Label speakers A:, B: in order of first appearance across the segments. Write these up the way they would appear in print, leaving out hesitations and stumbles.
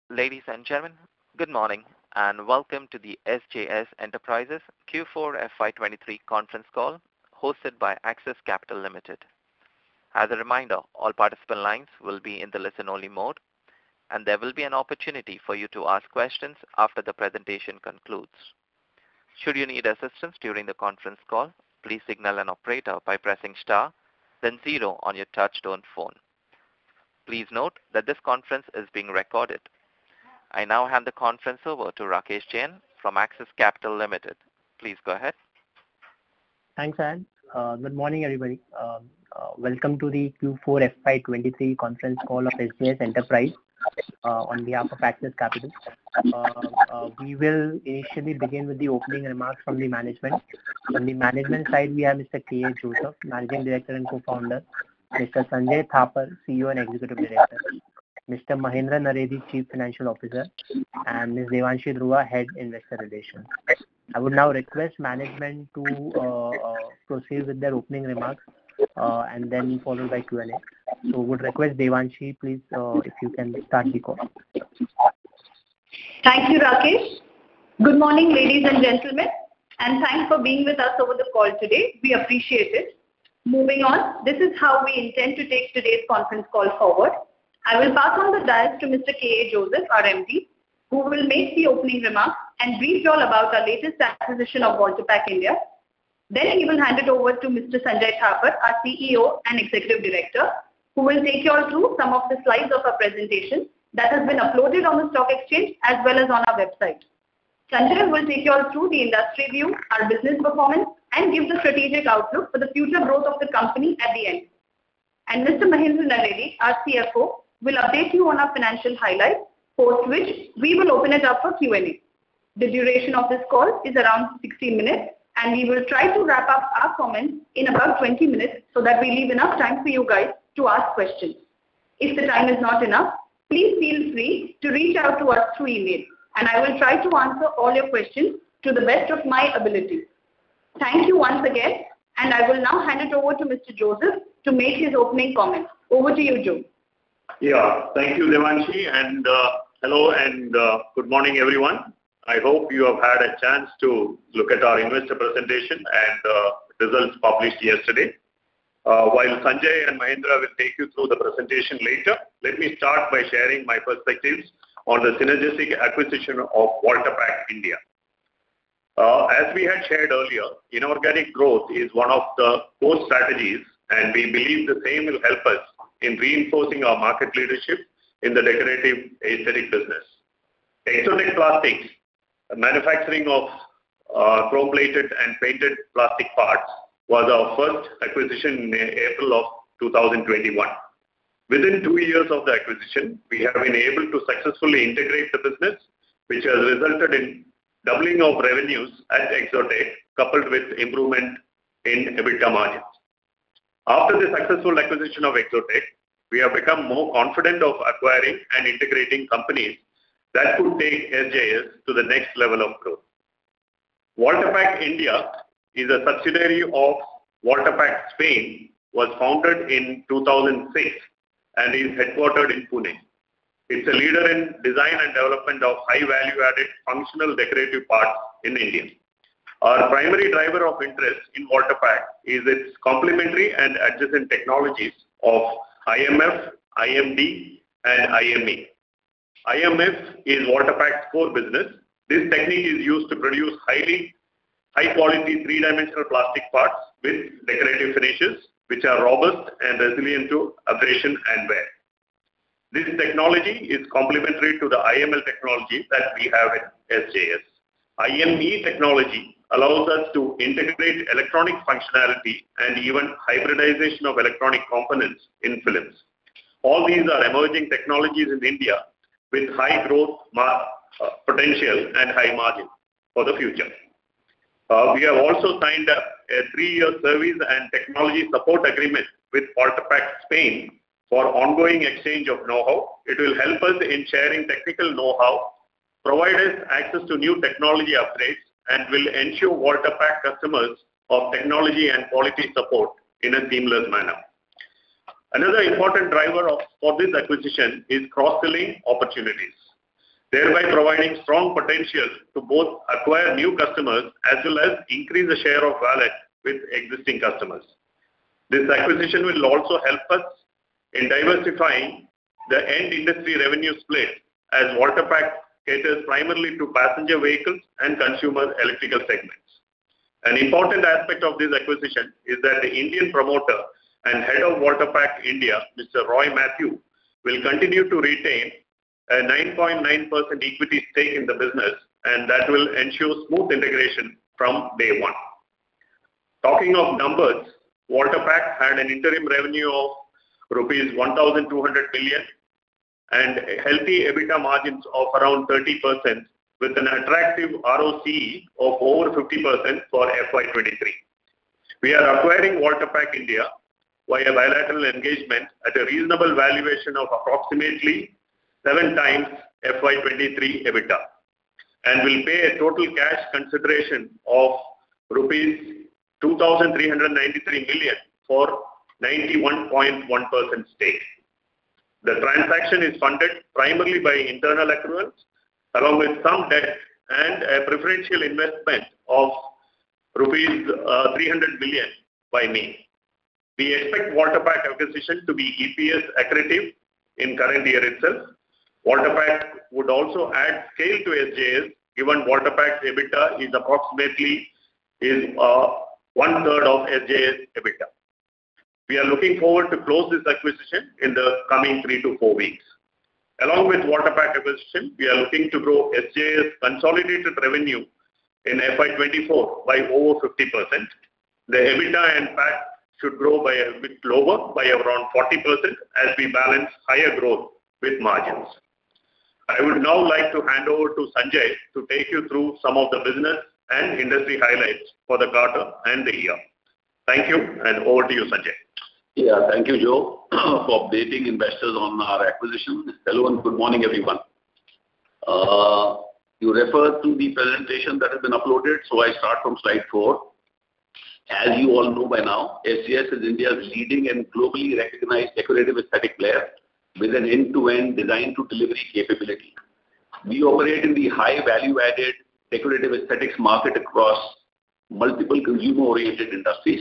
A: Ladies and gentlemen, good morning and welcome to the SJS Enterprises Q4 FY23 conference call hosted by Axis Capital Limited. As a reminder, all participant lines will be in the listen-only mode, and there will be an opportunity for you to ask questions after the presentation concludes. Should you need assistance during the conference call, please signal an operator by pressing star, then 0 on your touch-tone phone. Please note that this conference is being recorded. I now hand the conference over to Rakesh Jain from Axis Capital Limited. Please go ahead.
B: Thanks, Anne. Good morning, everybody. Welcome to the Q4 FY23 conference call of SJS Enterprise on behalf of Axis Capital. We will initially begin with the opening remarks from the management. On the management side, we have Mr. K.A. Joseph, Managing Director and Co-founder, Mr. Sanjay Thapar, CEO and Executive Director, Mr. Mahendra Naredi, Chief Financial Officer, and Ms. Devanshi Dhruva, Head Investor Relations. I would now request management to proceed with their opening remarks and then followed by Q&A. So would request Devanshi, please, if you can start the call.
C: Thank you, Rakesh. Good morning, ladies and gentlemen, and thanks for being with us over the call today. We appreciate it. Moving on, this is how we intend to take today's conference call forward. I will pass on the dais to Mr. K.A. Joseph, our MD, who will make the opening remarks and brief you all about our latest acquisition of Voltas India. Then he will hand it over to Mr. Sanjay Thapar, our CEO and Executive Director, who will take you all through some of the slides of our presentation that has been uploaded on the stock exchange as well as on our website. Sanjay will take you all through the industry view, our business performance, and give the strategic outlook for the future growth of the company at the end. And Mr. Mahendra Naredi, our CFO, will update you on our financial highlights, post which we will open it up for Q&A. The duration of this call is around 60 minutes, and we will try to wrap up our comments in about 20 minutes so that we leave enough time for you guys to ask questions. If the time is not enough, please feel free to reach out to us through email, and I will try to answer all your questions to the best of my ability. Thank you once again, and I will now hand it over to Mr. Joseph to make his opening comments. Over to you, Joe.
D: Yeah, thank you, Devanshi, and hello and good morning, everyone. I hope you have had a chance to look at our investor presentation and results published yesterday. While Sanjay and Mahendra will take you through the presentation later, let me start by sharing my perspectives on the synergistic acquisition of Voltas India. As we had shared earlier, inorganic growth is one of the core strategies, and we believe the same will help us in reinforcing our market leadership in the decorative aesthetic business. Exotec Plastics, manufacturing of chrome-plated and painted plastic parts, was our first acquisition in April of 2021. Within 2 years of the acquisition, we have been able to successfully integrate the business, which has resulted in doubling of revenues at Exotec, coupled with improvement in EBITDA margins. After the successful acquisition of Exotec, we have become more confident of acquiring and integrating companies that could take SJS to the next level of growth. Voltas India is a subsidiary of Voltas Spain, was founded in 2006 and is headquartered in Pune. It's a leader in design and development of high value-added functional decorative parts in India. Our primary driver of interest in Voltas is its complementary and adjacent technologies of IMF, IMD, and IME. IMF is Voltas' core business. This technique is used to produce high-quality three-dimensional plastic parts with decorative finishes, which are robust and resilient to abrasion and wear. This technology is complementary to the IML technology that we have in SJS. IME technology allows us to integrate electronic functionality and even hybridization of electronic components in films. All these are emerging technologies in India with high growth potential and high margin for the future. We have also signed a 3-year service and technology support agreement with Voltas Spain for ongoing exchange of know-how. It will help us in sharing technical know-how, provide us access to new technology upgrades, and will ensure Voltas customers of technology and quality support in a seamless manner. Another important driver for this acquisition is cross-selling opportunities. thereby providing strong potential to both acquire new customers as well as increase the share of wallet with existing customers. This acquisition will also help us in diversifying the end industry revenue split, as Voltas caters primarily to passenger vehicles and consumer electrical segments. An important aspect of this acquisition is that the Indian promoter and head of Voltas India, Mr. Roy Matthew, will continue to retain a 9.9% equity stake in the business, and that will ensure smooth integration from day one. Talking of numbers, Voltas had an interim revenue of rupees 1,200 million and healthy EBITDA margins of around 30% with an attractive ROCE of over 50% for FY23. We are acquiring Voltas India via bilateral engagement at a reasonable valuation of approximately 7 times FY23 EBITDA, and will pay a total cash consideration of rupees 2,393 million for 91.1% stake. The transaction is funded primarily by internal accruals, along with some debt and a preferential investment of rupees 300 million by me. We expect Voltas acquisition to be EPS accretive in current year itself. Voltas would also add scale to SJS, given Voltas EBITDA is approximately one-third of SJS EBITDA. We are looking forward to close this acquisition in the coming 3 to 4 weeks. Along with Voltas acquisition, we are looking to grow SJS consolidated revenue in FY24 by over 50%. The EBITDA and PAT should grow by a bit lower, by around 40%, as we balance higher growth with margins. I would now like to hand over to Sanjay to take you through some of the business and industry highlights for the quarter and the year. Thank you, and over to you, Sanjay.
E: Yeah, thank you, Joe, for updating investors on our acquisition. Hello and good morning, everyone. You refer to the presentation that has been uploaded, so I start from slide 4. As you all know by now, SJS is India's leading and globally recognized decorative aesthetic player with an end-to-end design-to-delivery capability. We operate in the high value-added decorative aesthetics market across multiple consumer-oriented industries.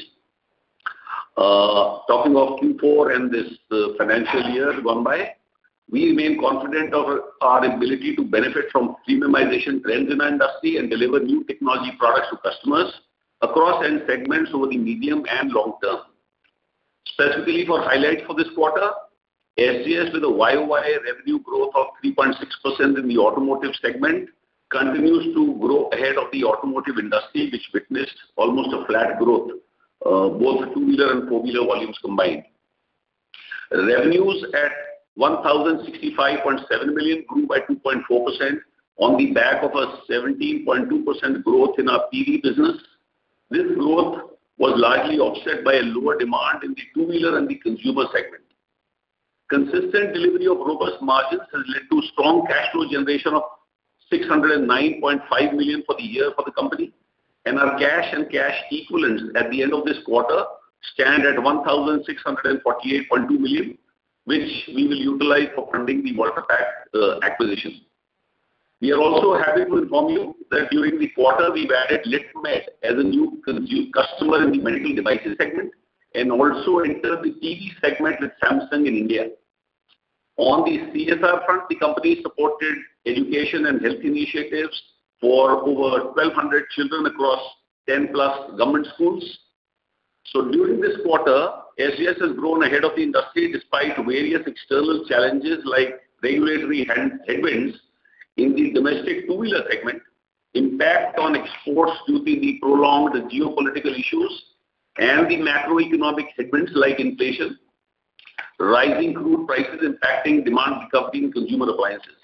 E: Talking of Q4 and this financial year gone by, we remain confident of our ability to benefit from premiumization trends in our industry and deliver new technology products to customers across end segments over the medium and long term. Specifically for highlights for this quarter, SJS with a YOY revenue growth of 3.6% in the automotive segment continues to grow ahead of the automotive industry, which witnessed almost a flat growth, both two-wheeler and four-wheeler volumes combined. Revenues at 1,065.7 million grew by 2.4% on the back of a 17.2% growth in our PV business. This growth was largely offset by a lower demand in the two-wheeler and the consumer segment. Consistent delivery of robust margins has led to strong cash flow generation of 609.5 million for the year for the company, and our cash and cash equivalents at the end of this quarter stand at 1,648.2 million, which we will utilize for funding the Voltas acquisition. We are also happy to inform you that during the quarter we've added Litmed as a new customer in the medical devices segment and also entered the TV segment with Samsung in India. On the CSR front, the company supported education and health initiatives for over 1,200 children across 10 plus government schools. So during this quarter, SJS has grown ahead of the industry despite various external challenges like regulatory headwinds in the domestic two-wheeler segment, impact on exports due to the prolonged geopolitical issues, and the macroeconomic headwinds like inflation, rising crude prices impacting demand recovery in consumer appliances.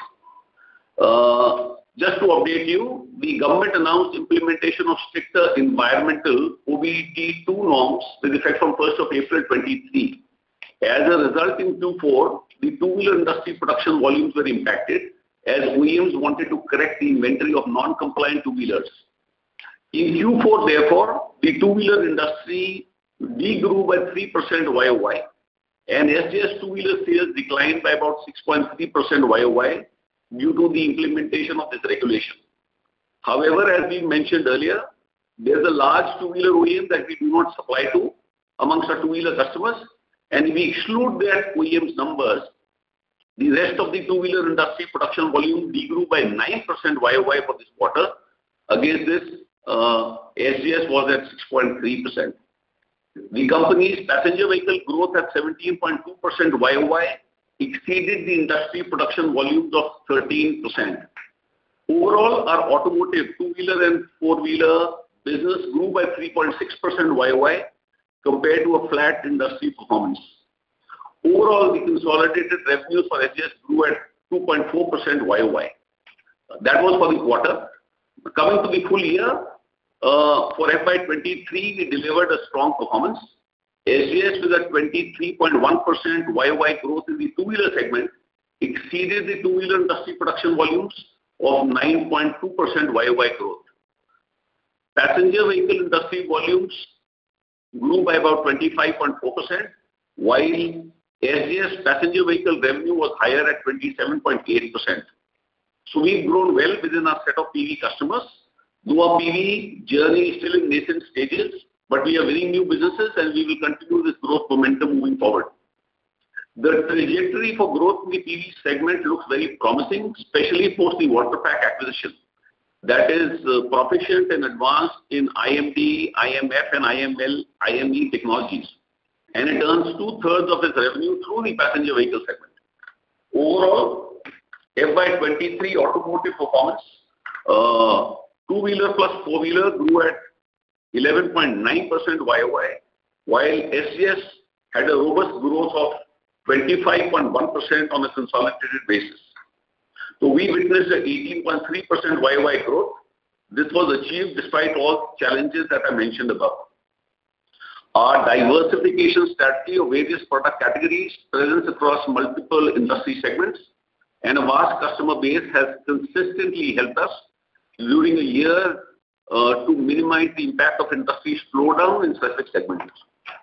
E: Just to update you, the government announced implementation of stricter environmental OBD2 norms with effect from 1st of April 23. As a result, in Q4, the two-wheeler industry production volumes were impacted as OEMs wanted to correct the inventory of non-compliant two-wheelers. In Q4, therefore, the two-wheeler industry degrew by 3% YOY, and SJS two-wheeler sales declined by about 6.3% YOY due to the implementation of this regulation. However, as we mentioned earlier, there's a large two-wheeler OEM that we do not supply to amongst our two-wheeler customers, and if we exclude that OEM's numbers, the rest of the two-wheeler industry production volume degrew by 9% YOY for this quarter. Against this, SGS was at 6.3%. The company's passenger vehicle growth at 17.2% YOY exceeded the industry production volumes of 13%. Overall, our automotive two-wheeler and four-wheeler business grew by 3.6% YOY compared to a flat industry performance. Overall, the consolidated revenues for SGS grew at 2.4% YOY. That was for the quarter. Coming to the full year, for FY23, we delivered a strong performance. SGS with a 23.1% YOY growth in the two-wheeler segment exceeded the two-wheeler industry production volumes of 9.2% YOY growth. Passenger vehicle industry volumes grew by about 25.4%, while SGS passenger vehicle revenue was higher at 27.8%. So we've grown well within our set of PV customers. Though our PV journey is still in nascent stages, but we are winning new businesses and we will continue this growth momentum moving forward. The trajectory for growth in the PV segment looks very promising, especially post the Waterpack acquisition. That is proficient and advanced in IMD, IMF and IME technologies. And it earns 2/3 of its revenue through the passenger vehicle segment. Overall, FY23 automotive performance, two-wheeler plus four-wheeler grew at 11.9% YOY, while SGS had a robust growth of 25.1% on a consolidated basis. So we witnessed an 18.3% YOY growth. This was achieved despite all challenges that I mentioned above. Our diversification strategy of various product categories, presence across multiple industry segments, and a vast customer base has consistently helped us during a year to minimize the impact of industry slowdown in specific segments.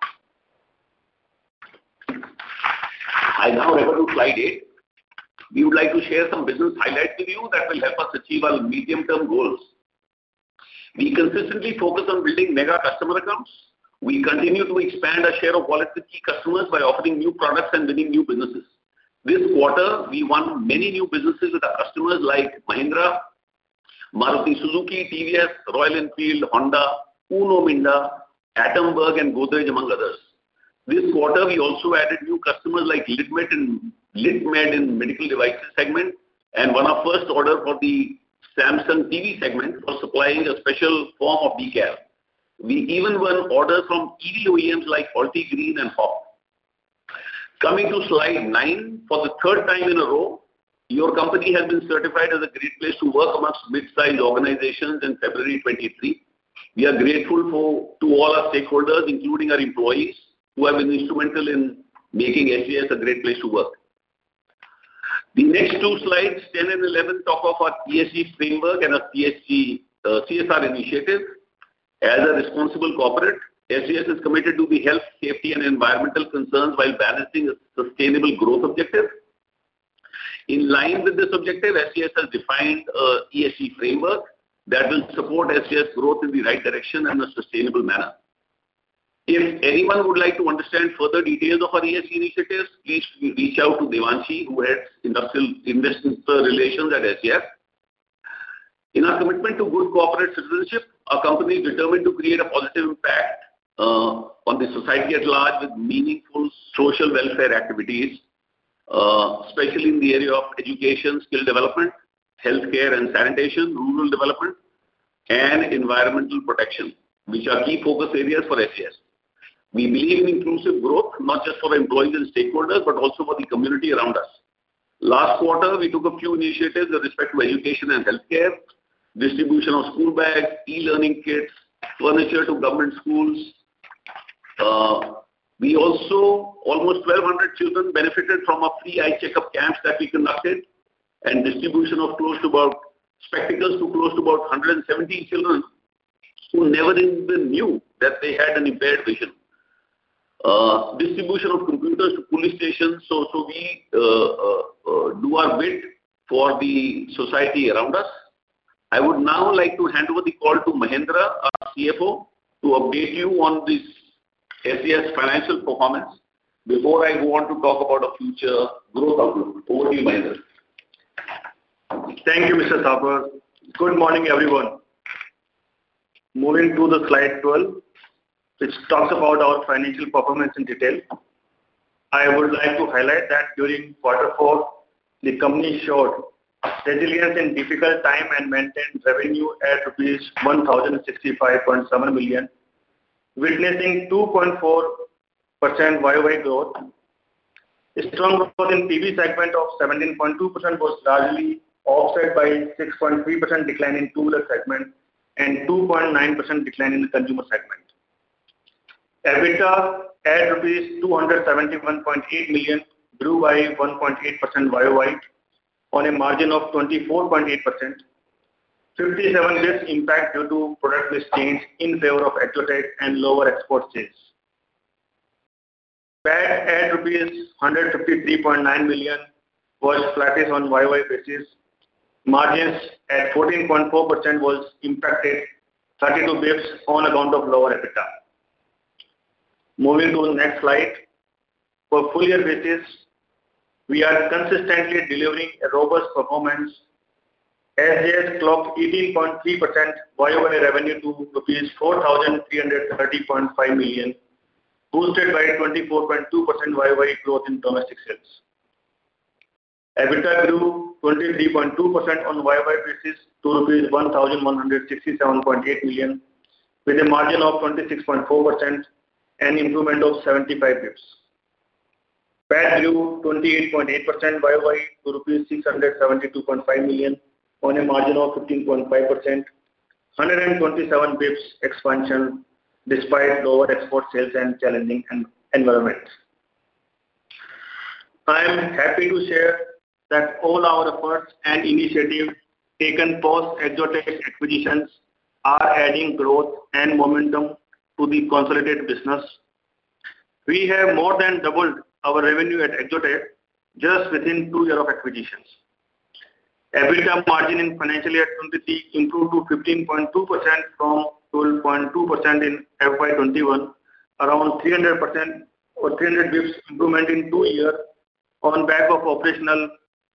E: I now refer to slide 8. We would like to share some business highlights with you that will help us achieve our medium-term goals. We consistently focus on building mega customer accounts. We continue to expand our share of wallet with key customers by offering new products and winning new businesses. This quarter, we won many new businesses with our customers like Mahindra, Maruti Suzuki, TVS, Royal Enfield, Honda, Uno Minda, Atomberg and Godrej among others. This quarter, we also added new customers like Litmed in medical devices segment and won our first order for the Samsung TV segment for supplying a special form of decal. We even won orders from EV OEMs like Faulty Green and Hop. Coming to slide 9, for the third time in a row, your company has been certified as a great place to work amongst mid-sized organizations in February 23. We are grateful to all our stakeholders, including our employees, who have been instrumental in making SGS a great place to work. The next two slides, 10 and 11, talk of our ESG framework and our CSR initiative. As a responsible corporate, SGS is committed to the health, safety and environmental concerns while balancing a sustainable growth objective. In line with this objective, SGS has defined a ESG framework that will support SGS growth in the right direction and a sustainable manner. If anyone would like to understand further details of our ESG initiatives, please reach out to Devanshi, who heads Investor Relations at SGS. In our commitment to good corporate citizenship, our company is determined to create a positive impact on the society at large with meaningful social welfare activities, especially in the area of education, skill development, healthcare and sanitation, rural development, and environmental protection, which are key focus areas for SGS. We believe in inclusive growth, not just for employees and stakeholders, but also for the community around us. Last quarter, we took a few initiatives with respect to education and healthcare, distribution of school bags, e-learning kits, furniture to government schools. We also, almost 1,200 children benefited from a free eye checkup camps that we conducted and distribution of spectacles to close to about 117 children who never even knew that they had an impaired vision. Distribution of computers to police stations. So we do our bit for the society around us. I would now like to hand over the call to Mahendra, our CFO, to update you on this SJS financial performance before I go on to talk about a future growth outlook. Over to you, Mahendra.
F: Thank you, Mr. Thapar. Good morning, everyone. Moving to the slide 12, which talks about our financial performance in detail. I would like to highlight that during Q4, the company showed resilience in difficult time and maintained revenue at rupees 1,065.7 million, witnessing 2.4% YOY growth. A strong growth in PV segment of 17.2% was largely offset by 6.3% decline in two-wheeler segment and 2.9% decline in the consumer segment. EBITDA at rupees 271.8 million grew by 1.8% YOY on a margin of 24.8%. 57 basis impact due to product mix change in favor of Exotec and lower export sales. PAT at rupees 153.9 million was flattish on YOY basis. Margins at 14.4% was impacted 32 basis on account of lower EBITDA. Moving to the next slide. For full year basis, we are consistently delivering a robust performance. SJS clocked 18.3% YOY revenue to rupees 4,330.5 million, boosted by 24.2% YOY growth in domestic sales. EBITDA grew 23.2% on YOY basis to rupees 1,167.8 million, with a margin of 26.4% and improvement of 75 basis. PAT grew 28.8% YOY to rupees 672.5 million on a margin of 15.5%, 127 basis expansion despite lower export sales and challenging environment. I am happy to share that all our efforts and initiatives taken post Exotec acquisitions are adding growth and momentum to the consolidated business. We have more than doubled our revenue at Exotec just within 2 years of acquisitions. EBITDA margin in financial year 23 improved to 15.2% from 12.2% in FY21, around 300% or 300 basis improvement in 2 years on back of operational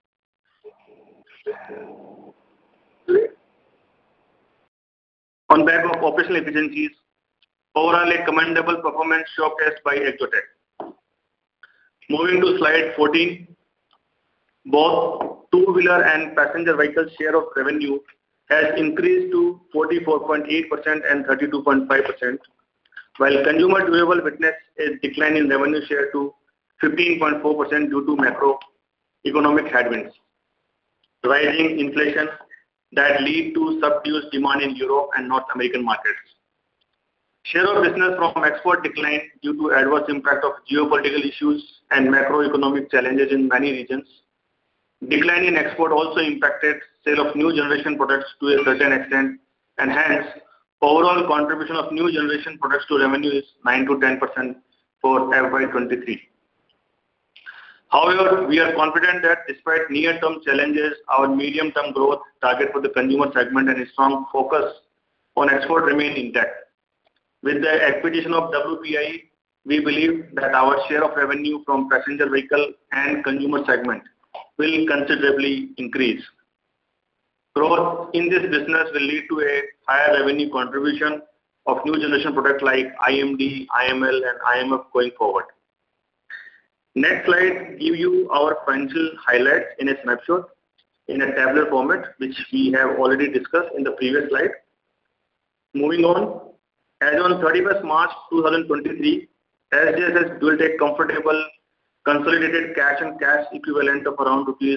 F: efficiencies. Overall, a commendable performance showcased by Exotec. Moving to slide 14, both two-wheeler and passenger vehicle share of revenue has increased to 44.8% and 32.5%, while consumer durable witnessed a decline in revenue share to 15.4% due to macroeconomic headwinds, rising inflation that lead to subdued demand in Europe and North American markets. Share of business from export declined due to adverse impact of geopolitical issues and macroeconomic challenges in many regions. Decline in export also impacted sale of new generation products to a certain extent, and hence overall contribution of new generation products to revenue is 9 to 10% for FY23. However, we are confident that despite near-term challenges, our medium-term growth target for the consumer segment and a strong focus on export remain intact. With the acquisition of WPI, we believe that our share of revenue from passenger vehicle and consumer segment will considerably increase. Growth in this business will lead to a higher revenue contribution of new generation products like IMD, IML and IMF going forward. Next slide gives you our financial highlights in a snapshot in a tabular format, which we have already discussed in the previous slide. Moving on, as on 31st March 2023, SJS has built a comfortable consolidated cash and cash equivalent of around rupees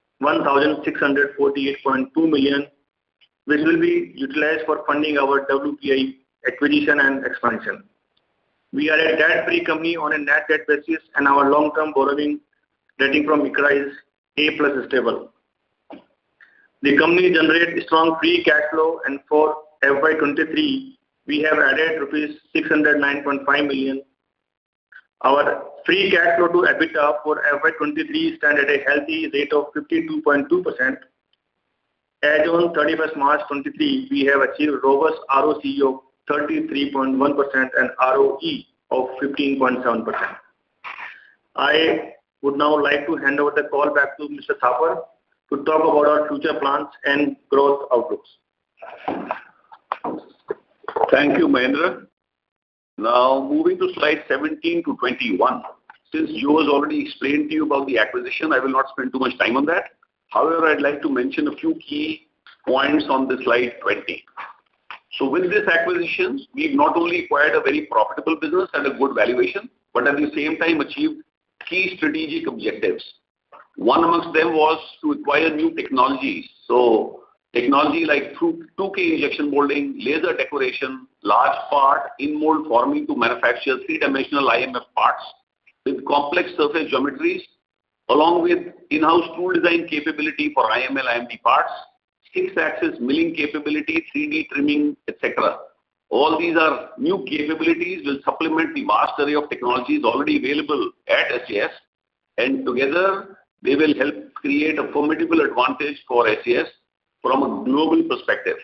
F: 1,648.2 million, which will be utilized for funding our WPI acquisition and expansion. We are a debt-free company on a net debt basis, and our long-term borrowing rating from ICRA is A+ stable. The company generates strong free cash flow, and for FY23, we have added rupees 609.5 million. Our free cash flow to EBITDA for FY23 stand at a healthy rate of 52.2%. As on 31st March 23, we have achieved robust ROC of 33.1% and ROE of 15.7%. I would now like to hand over the call back to Mr. Thapar to talk about our future plans and growth outlooks.
E: Thank you, Mahendra. Now, moving to slide 17 to 21. Since Joe has already explained to you about the acquisition, I will not spend too much time on that. However, I'd like to mention a few key points on the slide 20. So with this acquisition, we've not only acquired a very profitable business at a good valuation, but at the same time achieved key strategic objectives. One amongst them was to acquire new technologies. So technology like 2K injection molding, laser decoration, large part in-mold forming to manufacture three-dimensional IMF parts with complex surface geometries, along with in-house tool design capability for IML, IMD parts, 6-axis milling capability, 3D trimming, etc. All these are new capabilities will supplement the vast array of technologies already available at SGS, and together they will help create a formidable advantage for SGS from a global perspective.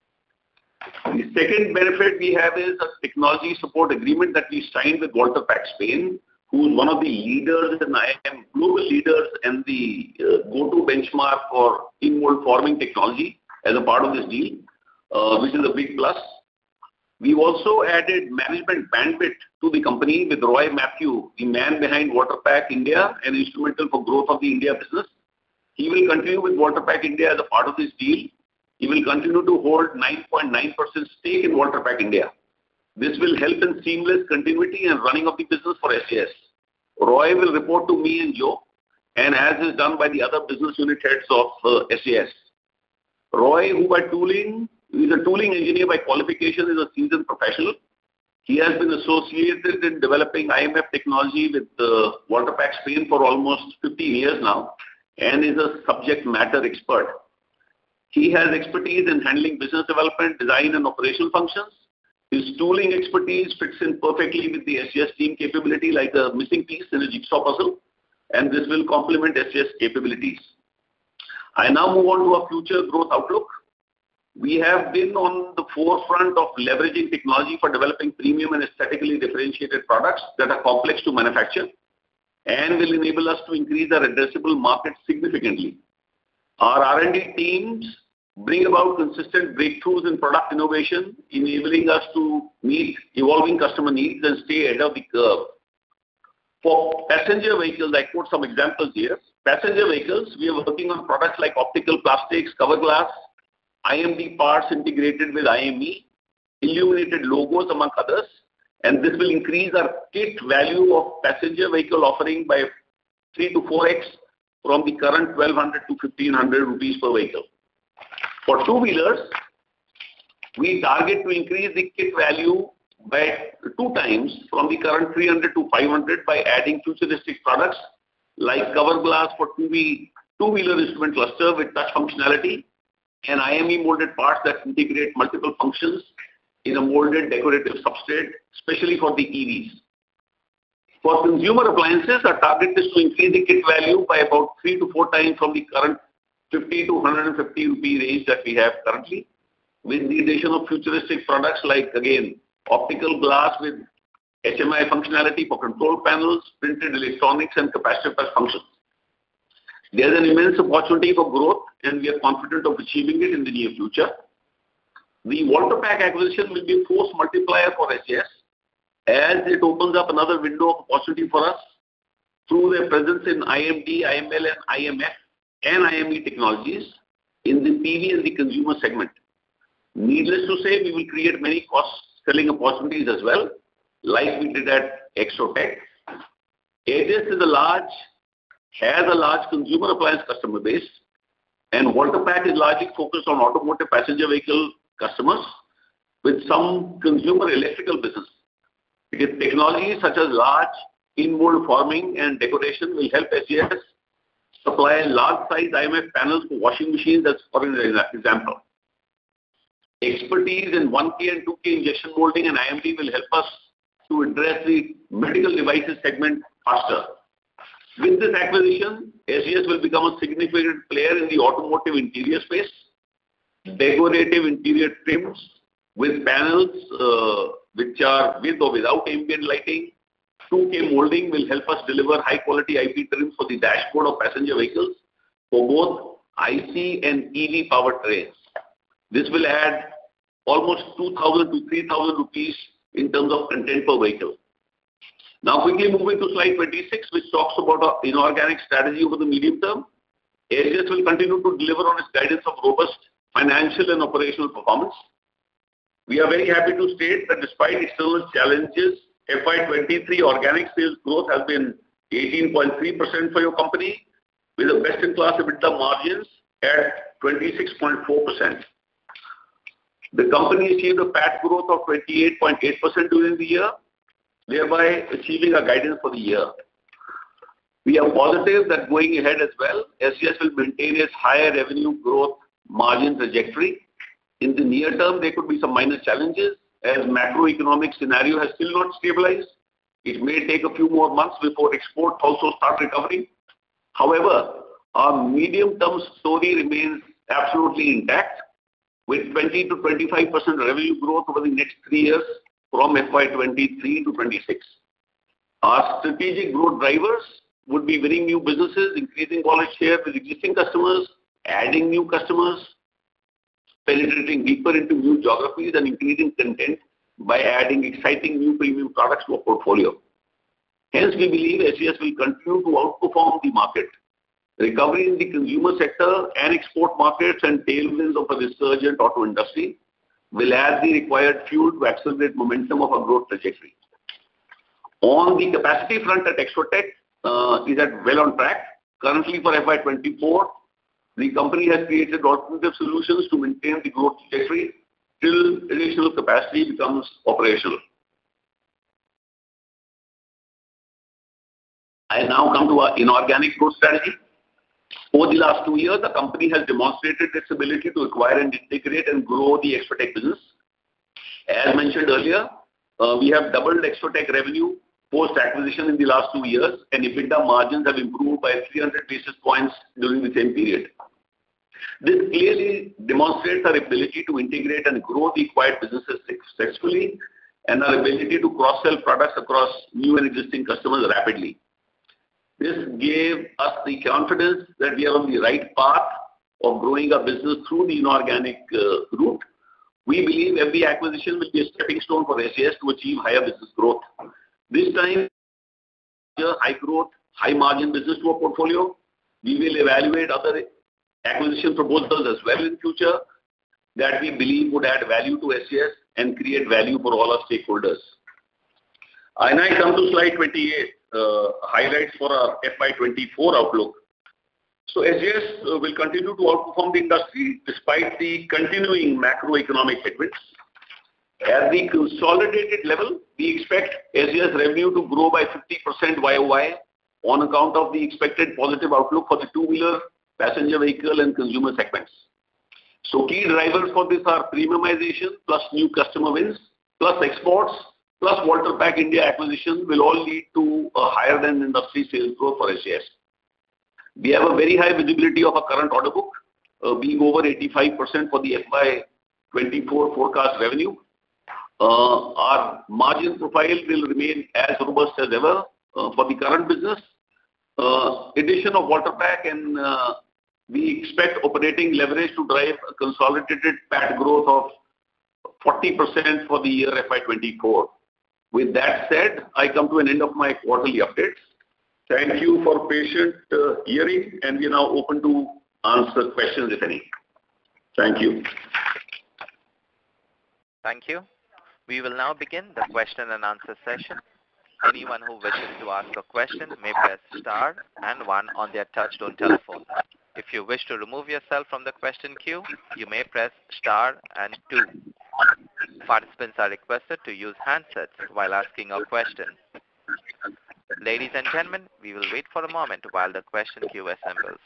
E: The second benefit we have is a technology support agreement that we signed with Walter Pack Spain, who is one of the leaders and global leaders and the go-to benchmark for in-mold forming technology as a part of this deal, which is a big plus. We've also added management bandwidth to the company with Roy Matthew, the man behind Walter Pack India and instrumental for growth of the India business. He will continue with Walter Pack India as a part of this deal. He will continue to hold 9.9% stake in Walter Pack India. This will help in seamless continuity and running of the business for SGS. Roy will report to me and Joe, and as is done by the other business unit heads of SGS. Roy, who by tooling, is a tooling engineer by qualification, is a seasoned professional. He has been associated in developing IMF technology with Walter Pack Spain for almost 15 years now and is a subject matter expert. He has expertise in handling business development, design and operational functions. His tooling expertise fits in perfectly with the SGS team capability like a missing piece in a jigsaw puzzle, and this will complement SGS capabilities. I now move on to our future growth outlook. We have been on the forefront of leveraging technology for developing premium and aesthetically differentiated products that are complex to manufacture and will enable us to increase our addressable market significantly. Our R&D teams bring about consistent breakthroughs in product innovation, enabling us to meet evolving customer needs and stay ahead of the curve. For passenger vehicles, I quote some examples here. Passenger vehicles, we are working on products like optical plastics, cover glass, IMD parts integrated with IME, illuminated logos among others, and this will increase our kit value of passenger vehicle offering by 3 to 4x from the current 1200 to 1500 rupees per vehicle. For two-wheelers, we target to increase the kit value by 2 times from the current 300 to 500 by adding futuristic products like cover glass for two-wheeler instrument cluster with touch functionality and IME molded parts that integrate multiple functions in a molded decorative substrate, especially for the EVs. For consumer appliances, our target is to increase the kit value by about 3 to 4 times from the current 50 to 150 rupee range that we have currently, with the addition of futuristic products like, again, optical glass with HMI functionality for control panels, printed electronics and capacitive touch functions. There is an immense opportunity for growth and we are confident of achieving it in the near future. The Walter Pack acquisition will be a force multiplier for SGS as it opens up another window of opportunity for us through their presence in IMD, IML and IMF and IME technologies in the PV and the consumer segment. Needless to say, we will create many cross-selling opportunities as well, like we did at Exotech. Aegis has a large consumer appliance customer base, and Walter Pack is largely focused on automotive passenger vehicle customers with some consumer electrical business. Because technologies such as large in-mold forming and decoration will help SGS supply large-size IMF panels for washing machines, that's for an example. Expertise in 1K and 2K injection molding and IMD will help us to address the medical devices segment faster. With this acquisition, SGS will become a significant player in the automotive interior space. Decorative interior trims with panels which are with or without ambient lighting, 2K molding will help us deliver high-quality IP trims for the dashboard of passenger vehicles for both IC and EV powertrains. This will add almost 2,000 to 3,000 rupees in terms of content per vehicle. Now quickly moving to slide 26, which talks about our inorganic strategy over the medium term. SGS will continue to deliver on its guidance of robust financial and operational performance. We are very happy to state that despite external challenges, FY23 organic sales growth has been 18.3% for your company, with a best-in-class EBITDA margins at 26.4%. The company achieved a PAT growth of 28.8% during the year, thereby achieving a guidance for the year. We are positive that going ahead as well, SGS will maintain its higher revenue growth margin trajectory. In the near term, there could be some minor challenges as macroeconomic scenario has still not stabilized. It may take a few more months before exports also start recovering. However, our medium-term story remains absolutely intact with 20 to 25% revenue growth over the next 3 years from FY23 to 26. Our strategic growth drivers would be winning new businesses, increasing wallet share with existing customers, adding new customers, penetrating deeper into new geographies, and increasing content by adding exciting new premium products to our portfolio. Hence, we believe SGS will continue to outperform the market. Recovery in the consumer sector and export markets and tailwinds of a resurgent auto industry will add the required fuel to accelerate momentum of our growth trajectory. On the capacity front at Exotec, is at well on track. Currently for FY24, the company has created alternative solutions to maintain the growth trajectory till additional capacity becomes operational. I now come to our inorganic growth strategy. Over the last 2 years, the company has demonstrated its ability to acquire and integrate and grow the Exotec business. As mentioned earlier, we have doubled Exotec revenue post-acquisition in the last 2 years, and EBITDA margins have improved by 300 basis points during the same period. This clearly demonstrates our ability to integrate and grow the acquired businesses successfully and our ability to cross-sell products across new and existing customers rapidly. This gave us the confidence that we are on the right path of growing our business through the inorganic route. We believe every acquisition will be a stepping stone for SGS to achieve higher business growth. This time, high growth, high margin business to our portfolio. We will evaluate other acquisition proposals as well in future that we believe would add value to SGS and create value for all our stakeholders. I now come to slide 28, highlights for our FY24 outlook. So SGS will continue to outperform the industry despite the continuing macroeconomic headwinds. At the consolidated level, we expect SGS revenue to grow by 50% YOY on account of the expected positive outlook for the two-wheeler, passenger vehicle and consumer segments. So key drivers for this are premiumization plus new customer wins plus exports plus Walter Pack India acquisition will all lead to a higher than industry sales growth for SGS. We have a very high visibility of our current order book, being over 85% for the FY24 forecast revenue. Our margin profile will remain as robust as ever for the current business. Addition of Walter Pack and we expect operating leverage to drive a consolidated PAT growth of 40% for the year FY24. With that said, I come to an end of my quarterly updates. Thank you for patient hearing, and we are now open to answer questions if any. Thank you.
A: Thank you. We will now begin the question and answer session. Anyone who wishes to ask a question may press star and 1 on their touchtone telephone. If you wish to remove yourself from the question queue, you may press star and 2. Participants are requested to use handsets while asking a question. Ladies and gentlemen, we will wait for a moment while the question queue assembles.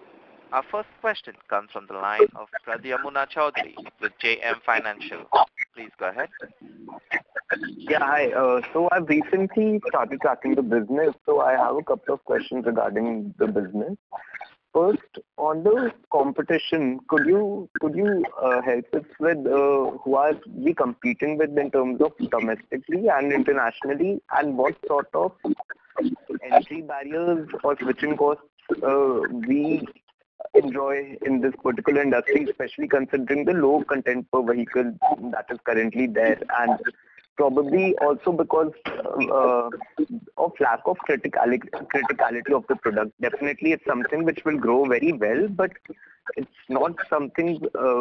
A: Our first question comes from the line of Pradyumna Chaudhary with JM Financial. Please go ahead.
G: Yeah, hi. So I've recently started tracking the business, so I have a couple of questions regarding the business. First, on the competition, could you help us with who are we competing with in terms of domestically and internationally, and what sort of entry barriers or switching costs we enjoy in this particular industry, especially considering the low content per vehicle that is currently there, and probably also because of lack of criticality of the product. Definitely it's something which will grow very well, but it's not something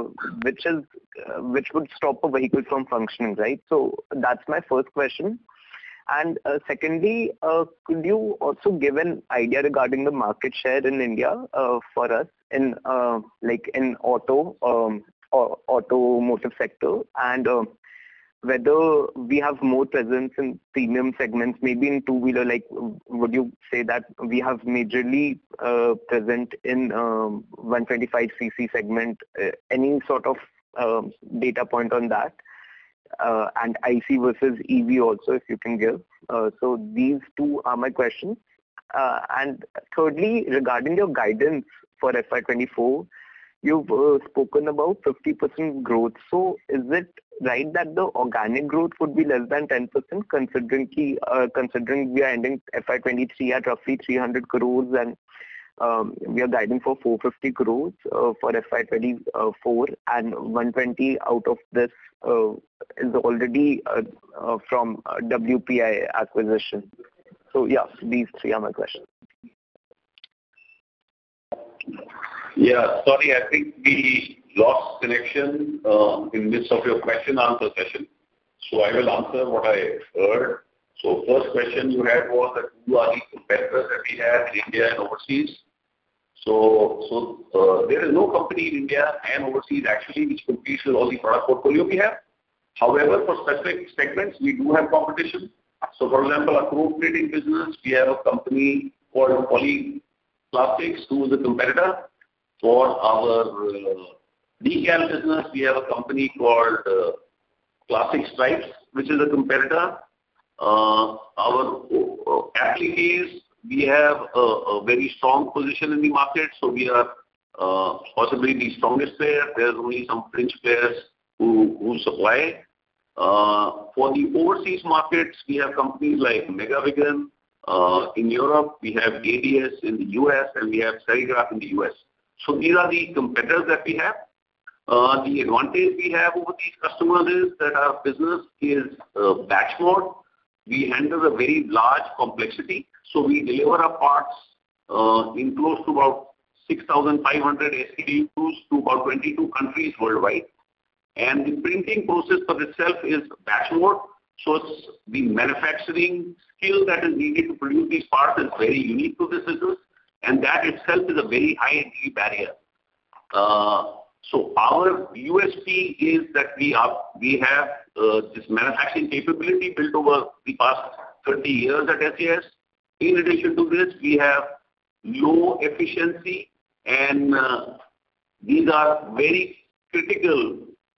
G: which would stop a vehicle from functioning, right? So that's my first question. And secondly, could you also give an idea regarding the market share in India for us in in automotive sector, and whether we have more presence in premium segments, maybe in two-wheeler, like would you say that we have majorly present in 125cc segment, any sort of data point on that? And IC versus EV also, if you can give. So these two are my questions. And thirdly, regarding your guidance for FY24, you've spoken about 50% growth. So is it right that the organic growth would be less than 10%, considering we are ending FY23 at roughly 300 crores and we are guiding for 450 crores for FY24, and 120 out of this is already from WPI acquisition. So yeah, these three are my questions.
E: Yeah, sorry, I think we lost connection in midst of your question answer session. So I will answer what I heard. So first question you had was that who are the competitors that we have in India and overseas. So there is no company in India and overseas actually which competes with all the product portfolio we have. However, for specific segments, we do have competition. So for example, our chrome plating business, we have a company called Polyplastics, who is a competitor. For our decal business, we have a company called Classic Stripes, which is a competitor. Our appliques, we have a very strong position in the market, so we are possibly the strongest player. There's only some French players who supply. For the overseas markets, we have companies like Megavigan in Europe, we have ADS in the US, and we have Serigraph in the US. So these are the competitors that we have. The advantage we have over these customers is that our business is batch mode. We handle a very large complexity. So we deliver our parts in close to about 6,500 SKUs to about 22 countries worldwide. And the printing process for itself is batch mode. So it's the manufacturing skill that is needed to produce these parts is very unique to this business. And that itself is a very high entry barrier. So our USP is that we have this manufacturing capability built over the past 30 years at SGS. In addition to this, we have low efficiency, and these are very critical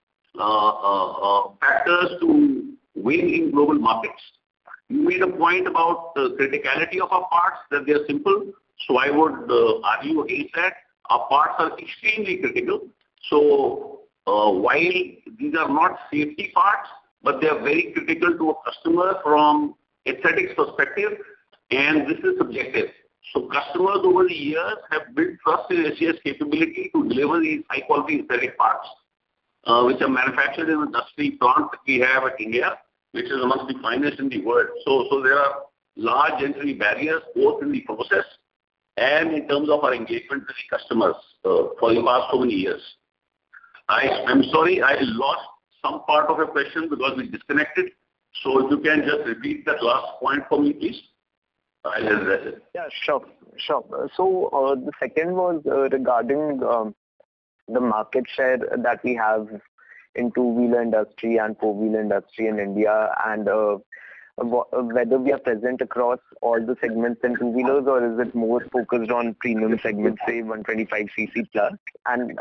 E: factors to win in global markets. You made a point about the criticality of our parts, that they are simple. So I would argue against that. Our parts are extremely critical. So while these are not safety parts, but they are very critical to a customer from aesthetics perspective, and this is subjective. So customers over the years have built trust in SGS capability to deliver these high quality aesthetic parts, which are manufactured in the industry plant that we have at India, which is amongst the finest in the world. So there are large entry barriers both in the process and in terms of our engagement with the customers for the past so many years. I'm sorry, I lost some part of your question because we disconnected. So if you can just repeat that last point for me, please. I'll address it.
G: Yeah, sure. So the second was regarding the market share that we have in two-wheeler industry and four-wheeler industry in India, and whether we are present across all the segments in two-wheelers, or is it more focused on premium segments, say 125cc plus, and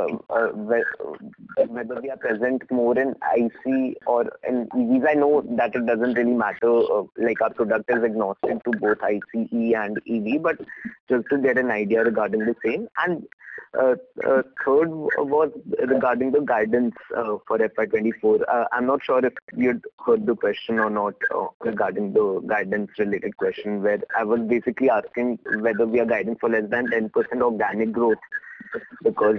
G: whether we are present more in IC or in EVs. I know that it doesn't really matter, like our product is agnostic to both ICE and EV, but just to get an idea regarding the same. And third was regarding the guidance for FY24. I'm not sure if you had heard the question or not regarding the guidance related question, where I was basically asking whether we are guiding for less than 10% organic growth, because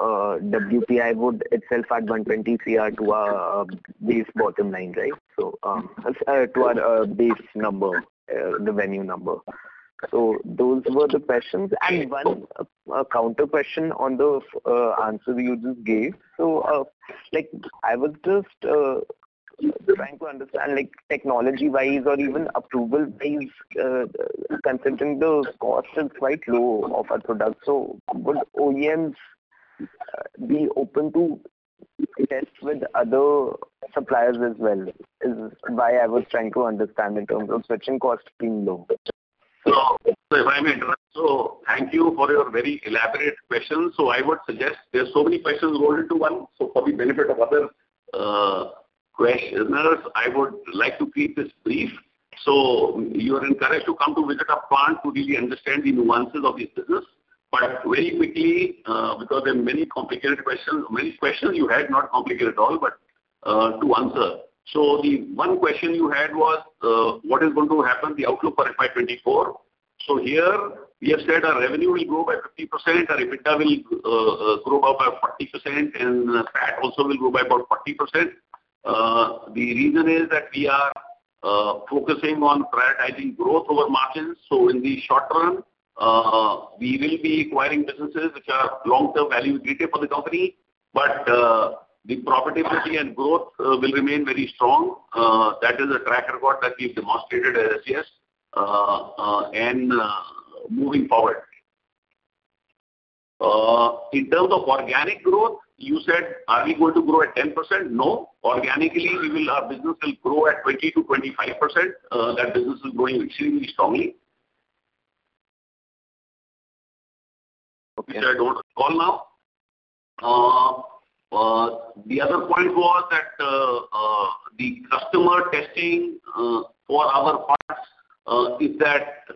G: WPI would itself add 120 CR to our base bottom line, right? So to our base number, the revenue number. So those were the questions, and one counter question on the answer you just gave. So like I was just trying to understand, like technology-wise or even approval-wise, considering the cost is quite low of our product. So would OEMs be open to test with other suppliers as well? Is why I was trying to understand in terms of switching cost being low.
E: So if I may interrupt, so thank you for your very elaborate questions. So I would suggest there's so many questions rolled into one. So for the benefit of other questioners, I would like to keep this brief. So you are encouraged to come to visit our plant to really understand the nuances of this business. But very quickly, because there are many complicated questions, many questions you had, not complicated at all, but to answer. So the one question you had was, what is going to happen, the outlook for FY24. So here we have said our revenue will grow by 50%, our EBITDA will grow by 40%, and PAT also will grow by about 40%. The reason is that we are focusing on prioritizing growth over margins. So in the short run, we will be acquiring businesses which are long-term value accretive for the company, but the profitability and growth will remain very strong. That is a track record that we've demonstrated at SGS and moving forward. In terms of organic growth, you said, are we going to grow at 10%? No. Organically, our business will grow at 20 to 25%. That business is growing extremely strongly.
G: Okay.
E: Which I don't recall now. The other point was that the customer testing for our parts is that,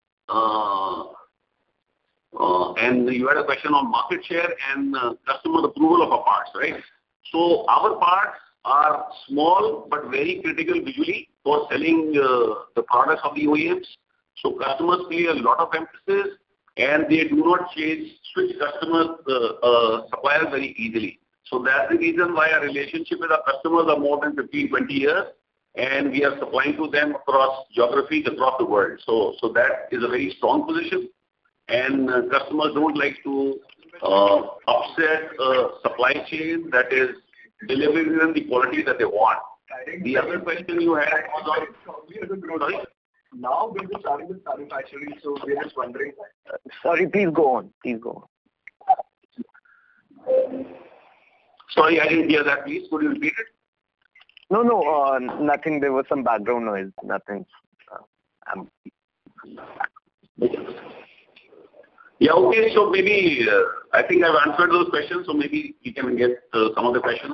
E: and you had a question on market share and customer approval of our parts, right? So our parts are small but very critical visually for selling the products of the OEMs. So customers play a lot of emphasis, and they do not switch suppliers very easily. So that's the reason why our relationship with our customers are more than 15, 20 years, and we are supplying to them across geographies across the world. So that is a very strong position, and customers don't like to upset a supply chain that is delivering them the quality that they want. The other question you had was on... Sorry?
F: Now we're just starting with manufacturing, so we're just wondering...
G: Sorry, please go on. Please go on.
E: Sorry, I didn't hear that. Please, could you repeat it?
G: No, nothing. There was some background noise. Nothing.
E: Yeah, okay. So maybe I think I've answered those questions. So maybe we can get some of the questions.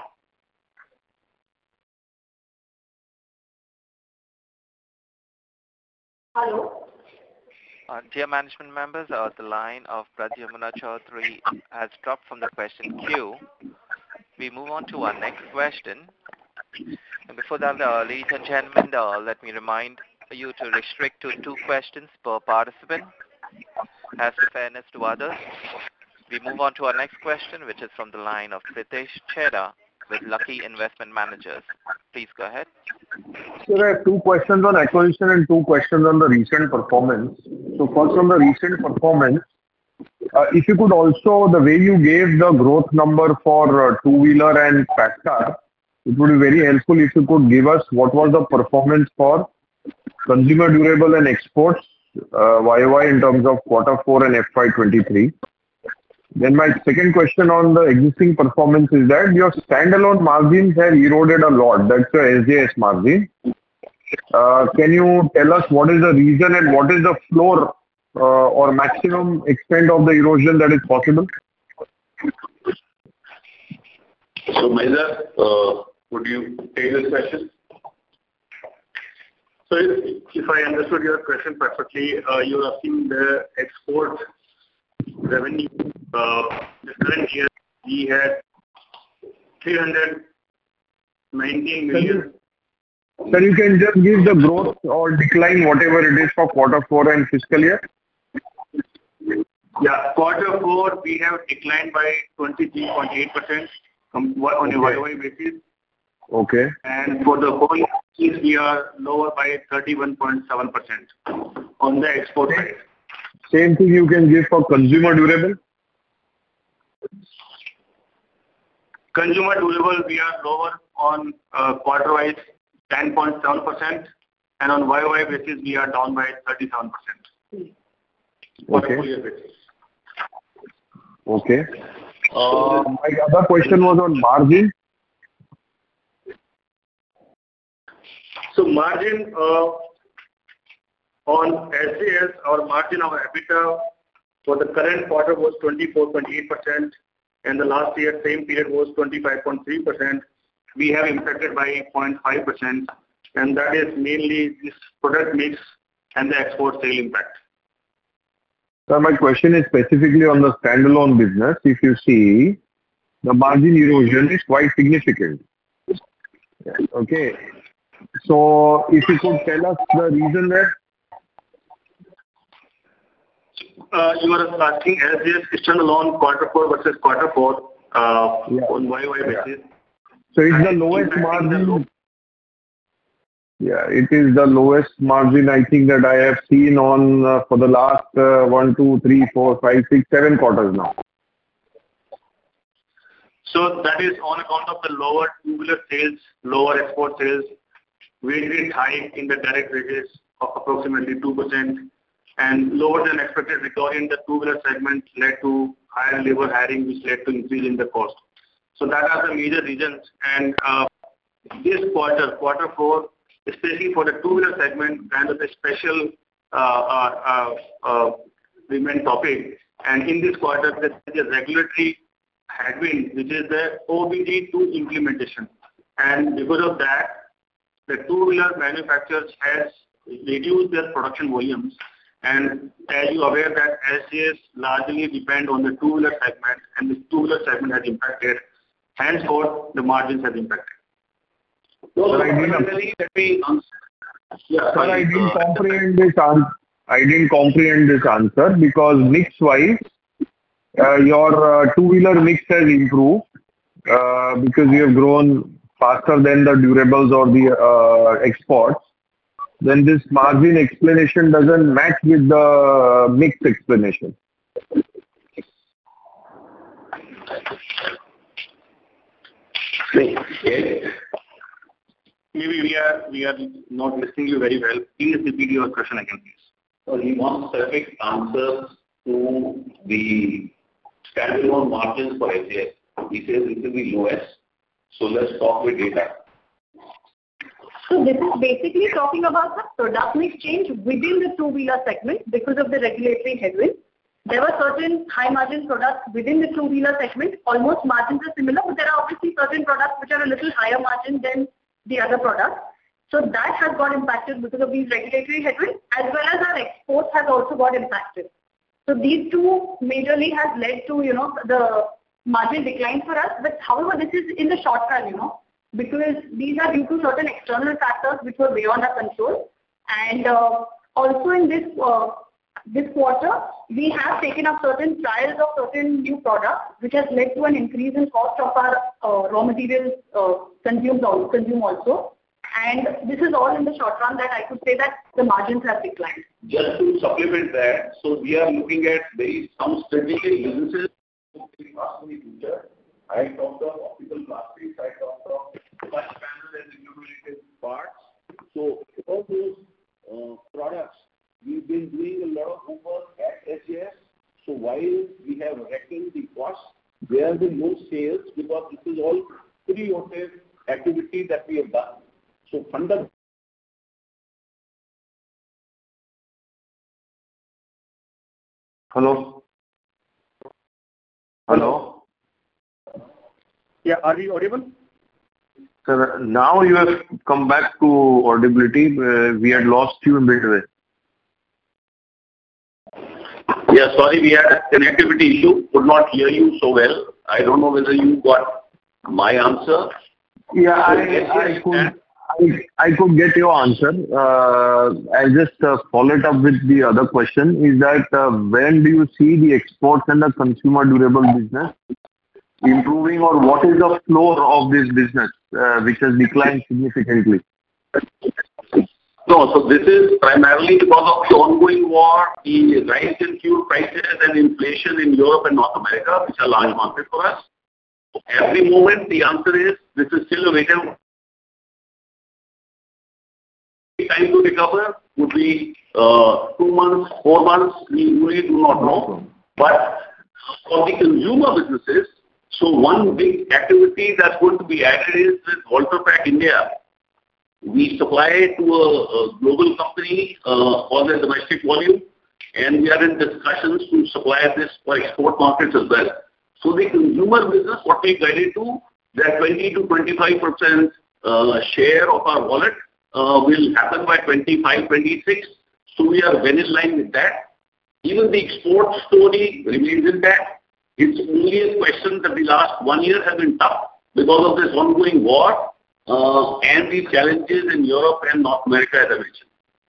C: Hello.
A: Dear management members, the line of Pradyumna Chaudhary has dropped from the question queue. We move on to our next question. And before that, ladies and gentlemen, let me remind you to restrict to 2 questions per participant, as a fairness to others. We move on to our next question, which is from the line of Pritesh Chheda with Lucky Investment Managers. Please go ahead.
H: So there are 2 questions on acquisition and 2 questions on the recent performance. So first on the recent performance, if you could also, the way you gave the growth number for two-wheeler and tractor, it would be very helpful if you could give us what was the performance for consumer durable and exports YOY in terms of Q4 and FY23. Then my second question on the existing performance is that your standalone margins have eroded a lot. That's your SJS margin. Can you tell us what is the reason and what is the floor or maximum extent of the erosion that is possible?
E: So, Mahender, would you take this question?
F: So if I understood your question perfectly, you're asking the export revenue. The current year we had 319 million.
H: Sir, you can just give the growth or decline, whatever it is, for Q4 and fiscal year.
F: Yeah, Q4 we have declined by 23.8% on a YOY basis.
H: Okay.
F: And for the whole year, we are lower by 31.7% on the export side.
H: Same thing you can give for consumer durable?
F: Consumer durable, we are lower on quarter-wise 10.7%, and on YOY basis, we are down by 37%.
H: Okay. Okay. My other question was on margin.
F: So margin on SJS, our margin of EBITDA for the current quarter was 24.8%, and the last year same period was 25.3%. We have impacted by 0.5%, and that is mainly this product mix and the export sale impact.
H: Sir, my question is specifically on the standalone business. If you see, the margin erosion is quite significant. Okay. So if you could tell us the reason there.
F: You are asking SJS standalone Q4 versus Q4 on YOY basis.
H: So it's the lowest margin. Yeah, it is the lowest margin I think that I have seen on for the last 1, 2, 3, 4, 5, 6, 7 quarters now.
F: So that is on account of the lower two-wheeler sales, lower export sales, wage rate hike in the direct wages of approximately 2%, and lower than expected recovery in the two-wheeler segment led to higher labor hiring, which led to increase in the cost. So that are the major reasons. And this quarter, Q4, especially for the two-wheeler segment, kind of a special remain topic. And in this quarter, there is a regulatory headwind, which is the OBD2 implementation. And because of that, the two-wheeler manufacturers has reduced their production volumes. And as you are aware that SJS largely depend on the two-wheeler segment, and the two-wheeler segment has impacted. Henceforth, the margins have impacted.
H: So I didn't comprehend this answer. I didn't comprehend this answer because mix-wise, your two-wheeler mix has improved because you have grown faster than the durables or the exports. Then this margin explanation doesn't match with the mix explanation.
F: Maybe we are not listening to you very well. Please repeat your question again, please.
E: So he wants specific answers to the standalone margins for SJS. He says it will be lowest. So let's talk with data.
C: So this is basically talking about the product mix change within the two-wheeler segment because of the regulatory headwind. There were certain high-margin products within the two-wheeler segment. Almost margins are similar, but there are obviously certain products which are a little higher margin than the other products. So that has got impacted because of these regulatory headwinds, as well as our exports has also got impacted. So these two majorly has led to, the margin decline for us. But however, this is in the short run, because these are due to certain external factors which were beyond our control. And also in this quarter, we have taken up certain trials of certain new products, which has led to an increase in cost of our raw materials consumed also. And this is all in the short run that I could say that the margins have declined.
E: Just to supplement that, so we are looking at some strategic businesses in the future. I talked of optical plastics, I talked of touch panel and illuminated parts. So all those products, we've been doing a lot of homework at SJS. So while we have reckoned the cost, there have been no sales because this is all pre-operative activity that we have done. So fundamentally,
H: Hello? Hello?
F: Yeah, are you audible?
H: Sir, now you have come back to audibility. We had lost you in midway.
E: Yeah, sorry, we had a connectivity issue. Could not hear you so well. I don't know whether you got my answer.
H: Yeah, I could get your answer. I'll just follow it up with the other question. Is that when do you see the exports and the consumer durable business improving, or what is the floor of this business which has declined significantly?
E: No, so this is primarily because of the ongoing war, the rise in fuel prices and inflation in Europe and North America, which are large markets for us. At the moment, the answer is this is still a waiting. Time to recover would be 2 months, 4 months, we really do not know. But for the consumer businesses, so one big activity that's going to be added is with Voltas India. We supply to a global company for their domestic volume, and we are in discussions to supply this for export markets as well. So the consumer business, what we guided to, that 20 to 25% share of our wallet will happen by 25-26. So we are well in line with that. Even the export story remains intact. It's only a question that the last 1 year has been tough because of this ongoing war and the challenges in Europe and North America as I mentioned.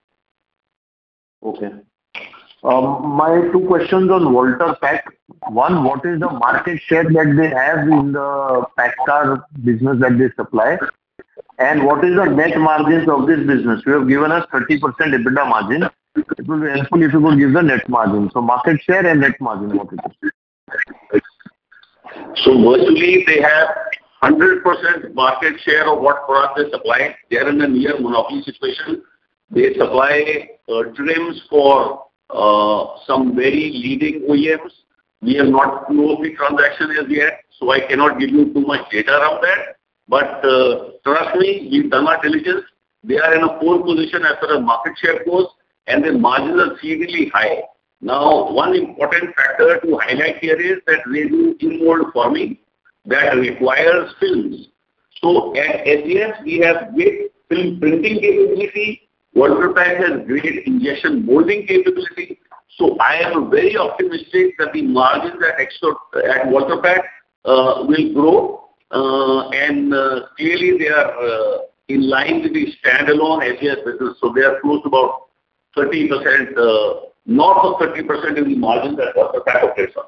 H: Okay. My two questions on Voltas Pack. One, what is the market share that they have in the pack car business that they supply? And what is the net margins of this business? You have given us 30% EBITDA margin. It will be helpful if you could give the net margin. So market share and net margin, what it is.
E: So virtually they have 100% market share of what product they supply. They are in a near monopoly situation. They supply trims for some very leading OEMs. We have not closed the transaction as yet, so I cannot give you too much data around that. But trust me, we've done our diligence. They are in a pole position as far as market share goes, and their margins are exceedingly high. Now, one important factor to highlight here is that they do in-mold forming that requires films. So at SGS, we have great film printing capability. Voltas has great injection molding capability. So I am very optimistic that the margins at Voltas will grow. And clearly they are in line with the standalone SGS business. So they are close to about 30%, north of 30% in the margin that Voltas operates on.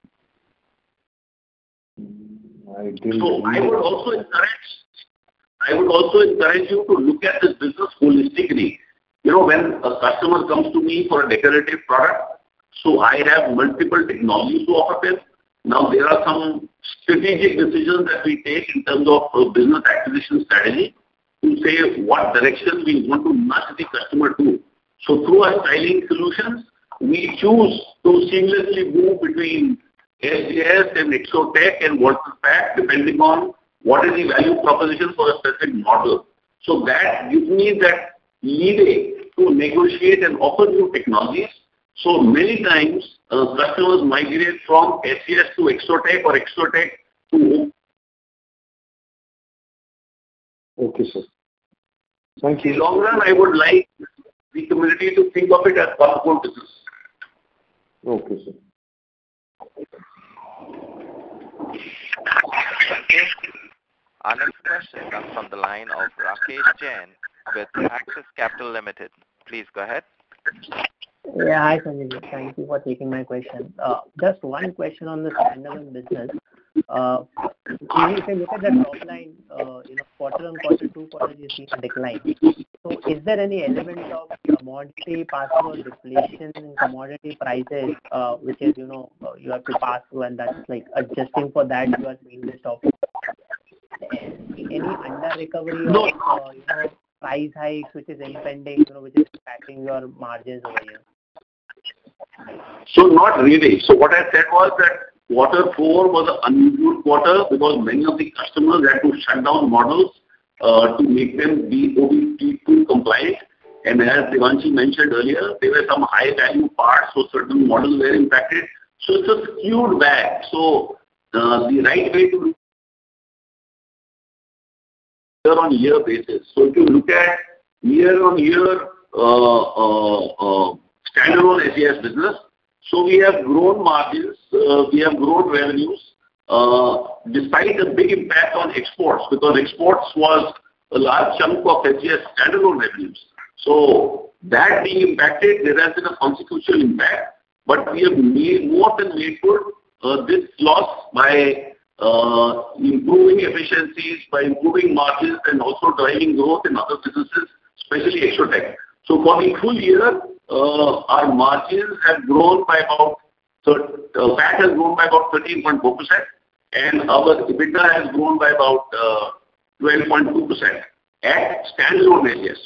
E: So I would also encourage you to look at this business holistically. You know, when a customer comes to me for a decorative product, so I have multiple technologies to offer them. Now there are some strategic decisions that we take in terms of business acquisition strategy to say what direction we want to nudge the customer to. So through our styling solutions, we choose to seamlessly move between SGS and Exotec and Voltas Pack depending on what is the value proposition for a specific model. So that gives me that leeway to negotiate and offer new technologies. So many times customers migrate from SGS to Exotec or Exotec to...
H: Okay, sir. Thank you.
E: In the long run, I would like the community to think of it as one business.
H: Okay, sir.
A: Our next question comes from the line of Rakesh Jain with Axis Capital Limited. Please go ahead.
B: Yeah, hi Sanjay. Thank you for taking my question. Just one question on the standalone business. If you look at the top line, quarter on quarter, 2 quarters, you see a decline. So is there any element of commodity pass-through or deflation in commodity prices, which is, you have to pass through, and that's like adjusting for that, you are seeing this topic? Any under recovery of price hikes which is impending, which is impacting your margins over here?
E: So not really. So what I said was that Q4 was an unusual quarter because many of the customers had to shut down models to make them BOP2 compliant. And as Devanshi mentioned earlier, there were some high value parts, so certain models were impacted. So it's a skewed bag. So the right way to year-on-year basis. So if you look at year-on-year standalone SGS business, so we have grown margins, we have grown revenues, despite a big impact on exports, because exports was a large chunk of SGS standalone revenues. So that being impacted, there has been a consequential impact, but we have more than made good this loss by improving efficiencies, by improving margins, and also driving growth in other businesses, especially Exotech. So for the full year, our margins have grown by about, PAT has grown by about 13.4%, and our EBITDA has grown by about 12.2% at standalone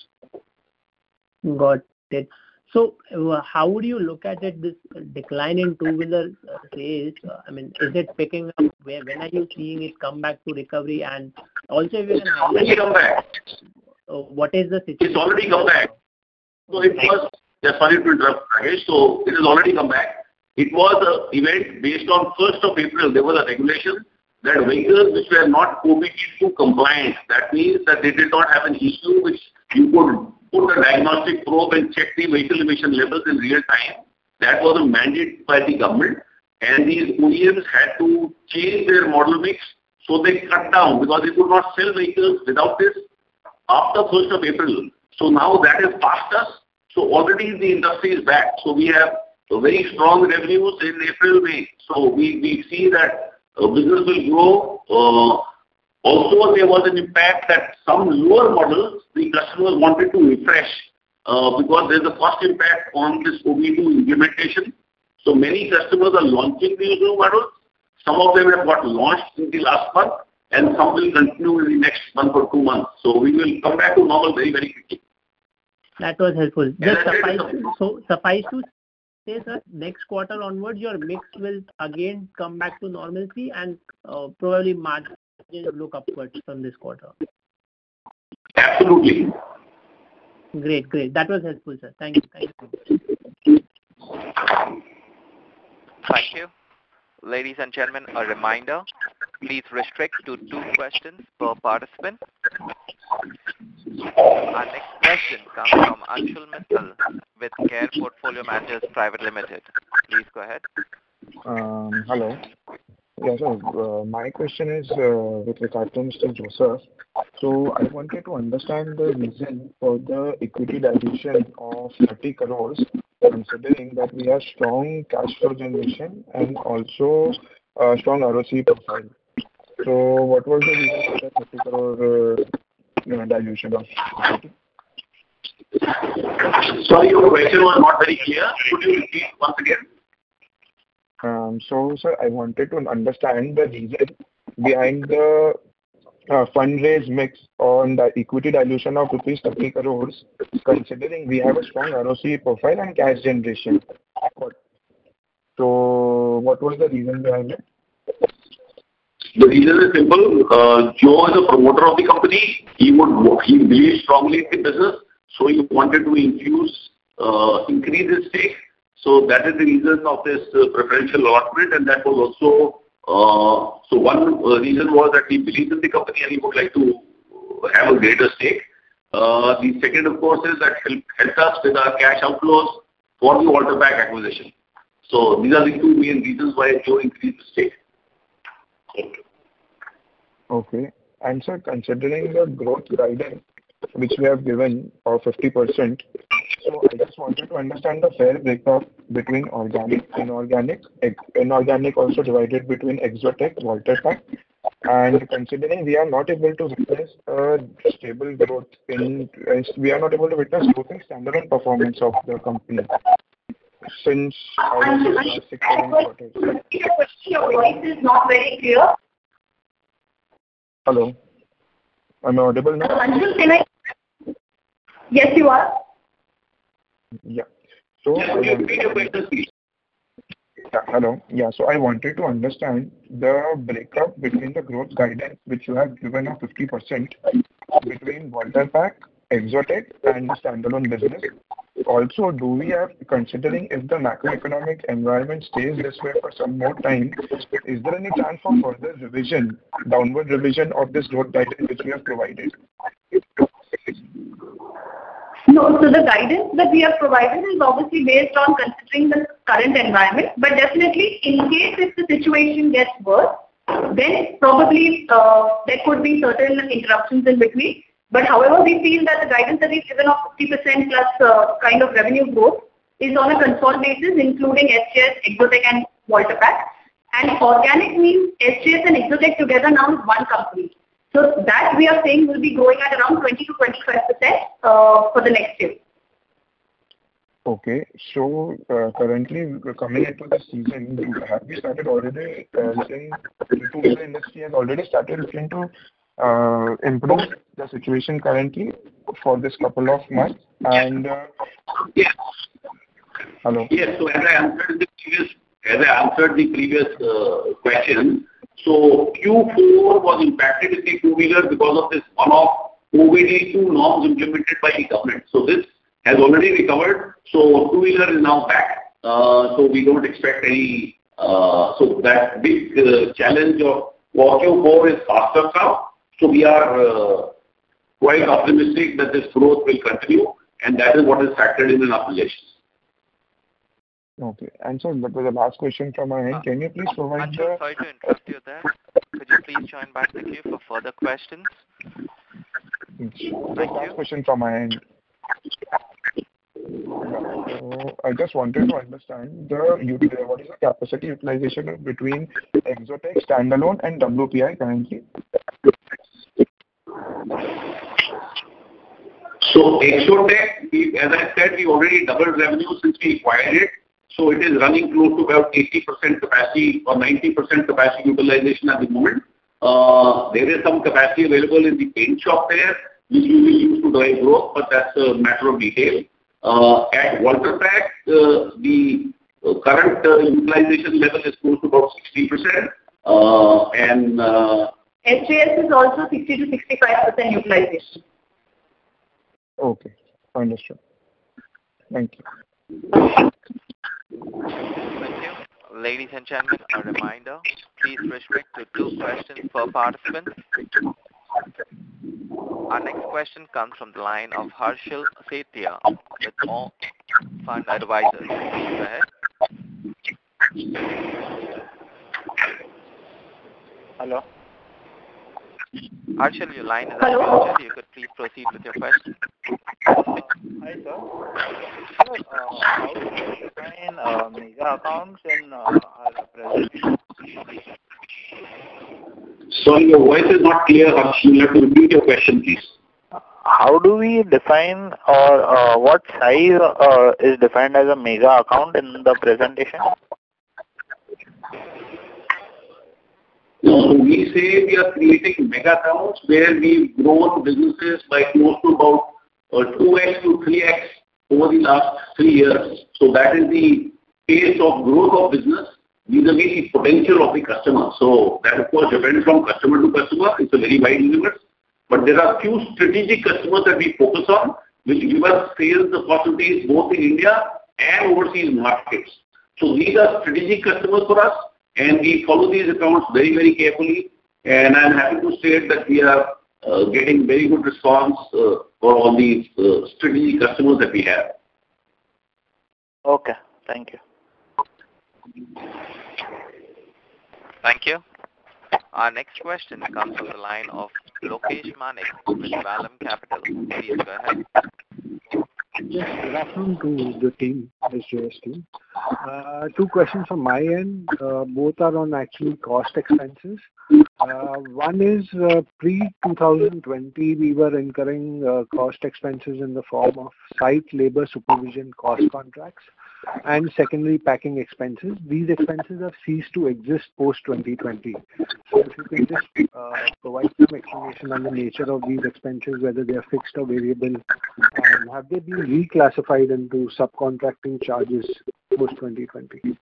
E: SGS.
B: Got it. So how would you look at it, this decline in two-wheeler sales? I mean, is it picking up? When are you seeing it come back to recovery? And also, if you can highlight,
E: come back.
B: What is the situation?
E: It's already come back. So it was, sorry to interrupt, Rajesh. So it has already come back. It was an event based on 1st of April. There was a regulation that vehicles which were not OBD2 compliant, that means that they did not have an issue which you could put a diagnostic probe and check the vehicle emission levels in real time. That was a mandate by the government, and these OEMs had to change their model mix, so they cut down because they could not sell vehicles without this after 1st of April. So now that is past us. So already the industry is back. So we have very strong revenues in April, May. So we see that business will grow. Also, there was an impact that some lower models, the customers wanted to refresh because there's a cost impact on this OBD2 implementation. So many customers are launching these new models. Some of them have got launched in the last month, and some will continue in the next month or 2 months. So we will come back to normal very, very quickly.
B: That was helpful. Just suffice to say, sir, next quarter onwards, your mix will again come back to normalcy, and probably margins look upwards from this quarter.
E: Absolutely.
B: Great. That was helpful, sir. Thank you.
A: Thank you. Ladies and gentlemen, a reminder, please restrict to 2 questions per participant. Our next question comes from Anshul Mittal with Care Portfolio Managers Private Limited. Please go ahead.
I: Hello. Yeah, so my question is with regard to Mr. Joseph. So I wanted to understand the reason for the equity dilution of 30 crores, considering that we have strong cash flow generation and also strong ROC profile. So what was the reason for the 30 crore dilution of equity?
E: Sorry, your question was not very clear. Could you repeat once again?
I: So, sir, I wanted to understand the reason behind the fundraise mix on the equity dilution of rupees 30 crores, considering we have a strong ROC profile and cash generation. So, what was the reason behind it?
E: The reason is simple. Joe is a promoter of the company. He believes strongly in the business, so he wanted to increase his stake. So that is the reason of this preferential allotment, and that was also, so one reason was that he believes in the company and he would like to have a greater stake. The second, of course, is that helped us with our cash outflows for the Walter Pack acquisition. So these are the 2 main reasons why Joe increased the stake.
I: Okay. And sir, considering the growth guidance which we have given of 50%, so I just wanted to understand the fair breakup between organic, inorganic also divided between Exotech, Walter Pack, and considering we are not able to witness a stable growth we are not able to witness growth in standalone performance of the company since I would say 6-7 quarters.
C: Your voice is not very clear.
I: Hello. Am I audible now?
C: Anshul, can I? Yes, you are.
I: Yeah. So, hello. Yeah. So I wanted to understand the breakup between the growth guidance which you have given of 50% between Walter Pack Exotec and the standalone business? Also, do we have, considering if the macroeconomic environment stays this way for some more time, is there any chance for further revision, downward revision of this growth guidance which we have provided?
C: No, so the guidance that we have provided is obviously based on considering the current environment, but definitely in case if the situation gets worse, then probably there could be certain interruptions in between. But however, we feel that the guidance that we've given of 50% plus kind of revenue growth is on a consolidated basis, including SGS, Exotec and Voltas. And organic means SGS and Exotec together now is one company. So that we are saying will be growing at around 20 to 25% for the next year.
I: Okay, so currently we're coming into the season. Have we started already looking into the industry has already started looking to improve the situation currently for this couple of months? And
E: yes.
I: Hello.
E: Yes. So as I answered the previous question, so Q4 was impacted in the two-wheeler because of this one-off OBD2 norms implemented by the government. So this has already recovered. So two-wheeler is now back. So we don't expect any. So that big challenge of Q4 is faster now. So we are quite optimistic that this growth will continue, and that is what is factored in our projections.
I: Okay. And so that was the last question from my end. Can you please provide
A: Anshul, sorry to interrupt you there. Could you please join back the queue for further questions?
I: Thank you. Last question from my end. I just wanted to understand what is the capacity utilization between Exotec standalone and WPI currently?
E: So Exotec, as I said, we already doubled revenue since we acquired it. So it is running close to about 80% capacity or 90% capacity utilization at the moment. There is some capacity available in the paint shop there, which we will use to drive growth, but that's a matter of detail. At Voltas, the current utilization level is close to about 60%. And
C: SGS is also 60 to 65% utilization.
I: Okay, understood. Thank you.
A: Thank you. Ladies and gentlemen, a reminder, please restrict to 2 questions per participant. Our next question comes from the line of Harshil Sethia with All Fund Advisors. Go ahead.
J: Hello.
A: Harshil, your line is unmuted. You could please proceed with your question.
J: Hi, sir. Sir, how do you define mega accounts in our presentation?
E: Sorry, your voice is not clear, Harshil. You have to repeat your question, please.
J: How do we define or what size is defined as a mega account in the presentation?
E: So we say we are creating mega accounts where we've grown businesses by close to about 2x to 3x over the last 3 years. So that is the pace of growth of business vis-a-vis the potential of the customer. So that of course depends from customer to customer. It's a very wide universe. But there are few strategic customers that we focus on, which give us sales opportunities both in India and overseas markets. So these are strategic customers for us, and we follow these accounts very, very carefully. And I'm happy to state that we are getting very good response for all these strategic customers that we have.
J: Okay, thank you.
A: Thank you. Our next question comes from the line of Lokesh Manik with Valum Capital. Please go ahead.
K: Yes, good afternoon to the team, SJS team. 2 questions from my end. Both are on actually cost expenses. One is pre-2020, we were incurring cost expenses in the form of site labor supervision cost contracts and secondary packing expenses. These expenses have ceased to exist post-2020. So if you can just provide some explanation on the nature of these expenses, whether they are fixed or variable, and have they been reclassified into subcontracting charges post-2020?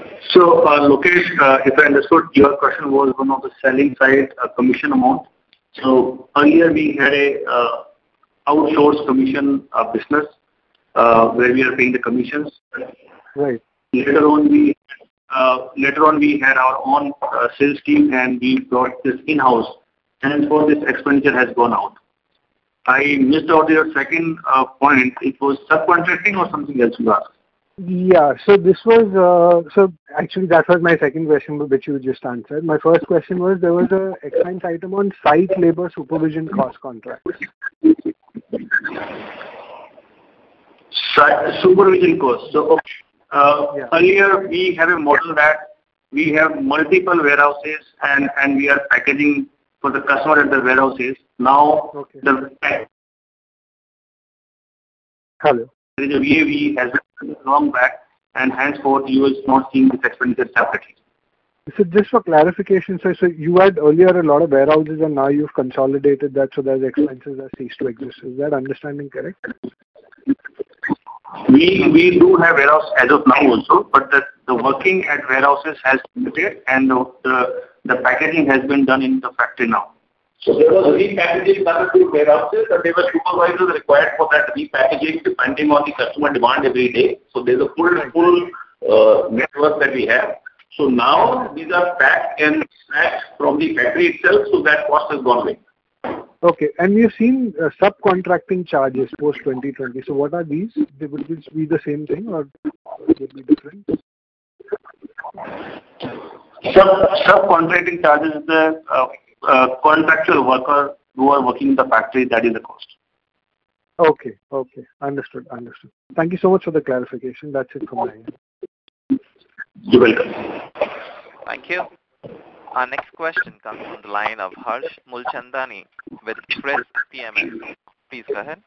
F: So, Lokesh, if I understood, your question was one of the selling side commission amount. So earlier we had a outsourced commission business where we are paying the commissions.
K: Right.
F: Later on we had our own sales team and we brought this in-house, and for this expenditure has gone out. I missed out your second point. It was subcontracting or something else you asked?
K: Yeah. So this was, so actually that was my second question, which you just answered. My first question was there was a expense item on site labor supervision cost contracts.
F: Supervision cost. So earlier we have a model that we have multiple warehouses and we are packaging for the customer at the warehouses. Now
K: Hello.
F: There is a VAV has been long back, and henceforth you will not seeing this expenditure separately.
K: So just for clarification, so you had earlier a lot of warehouses and now you've consolidated that so that the expenses that cease to exist. Is that understanding correct?
F: We do have warehouse as of now also, but the working at warehouses has limited and the packaging has been done in the factory now.
E: So there was repackaging done to warehouses and there were supervisors required for that repackaging depending on the customer demand every day. So there's a full network that we have. So now these are packed and snatched from the factory itself, so that cost has gone away.
K: Okay, and we've seen subcontracting charges post 2020. So what are these? Would this be the same thing or would it be different?
F: Subcontracting charges is the contractual worker who are working in the factory, that is the cost.
K: Okay. Understood. Thank you so much for the clarification. That's it from my end.
F: You're welcome.
A: Thank you. Our next question comes from the line of Harsh Mulchandani with Press PMS. Please go ahead.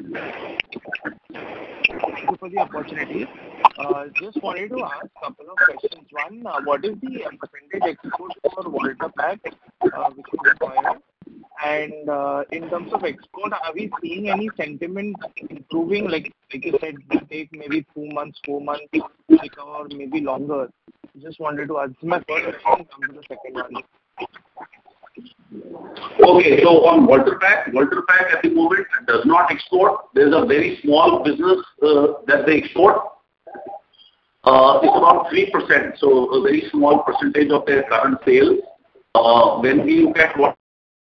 J: Thank you for the opportunity. Just wanted to ask a couple of questions. One, what is the percentage export for Walter Pack which is required? And in terms of export, are we seeing any sentiment improving? Like you said, it will take maybe 2 months, 4 months to recover, maybe longer. Just wanted to ask. My first question comes to the second one.
E: Okay, so on Walter Pack at the moment does not export. There's a very small business that they export. It's about 3%, so a very small percentage of their current sales. When we look at what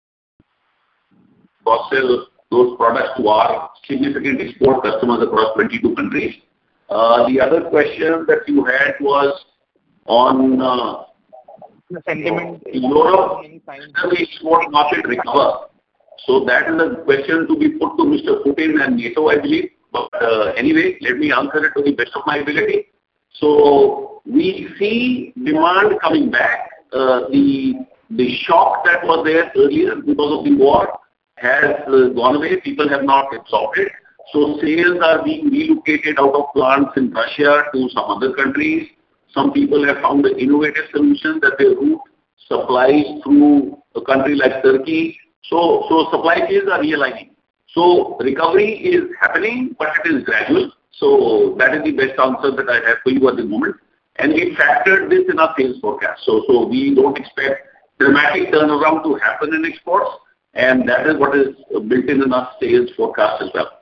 E: cross-sell those products to our significant export customers across 22 countries. The other question that you had was on
J: the sentiment
E: Europe, the export market recover. So that is a question to be put to Mr. Putin and NATO, I believe. But anyway, let me answer it to the best of my ability. So we see demand coming back. The shock that was there earlier because of the war has gone away. People have not absorbed it. So sales are being relocated out of plants in Russia to some other countries. Some people have found an innovative solution that they route supplies through a country like Turkey. So supply chains are realigning. So recovery is happening, but it is gradual. So that is the best answer that I have for you at the moment. And we factored this in our sales forecast. So we don't expect dramatic turnaround to happen in exports. And that is what is built in our sales forecast as well.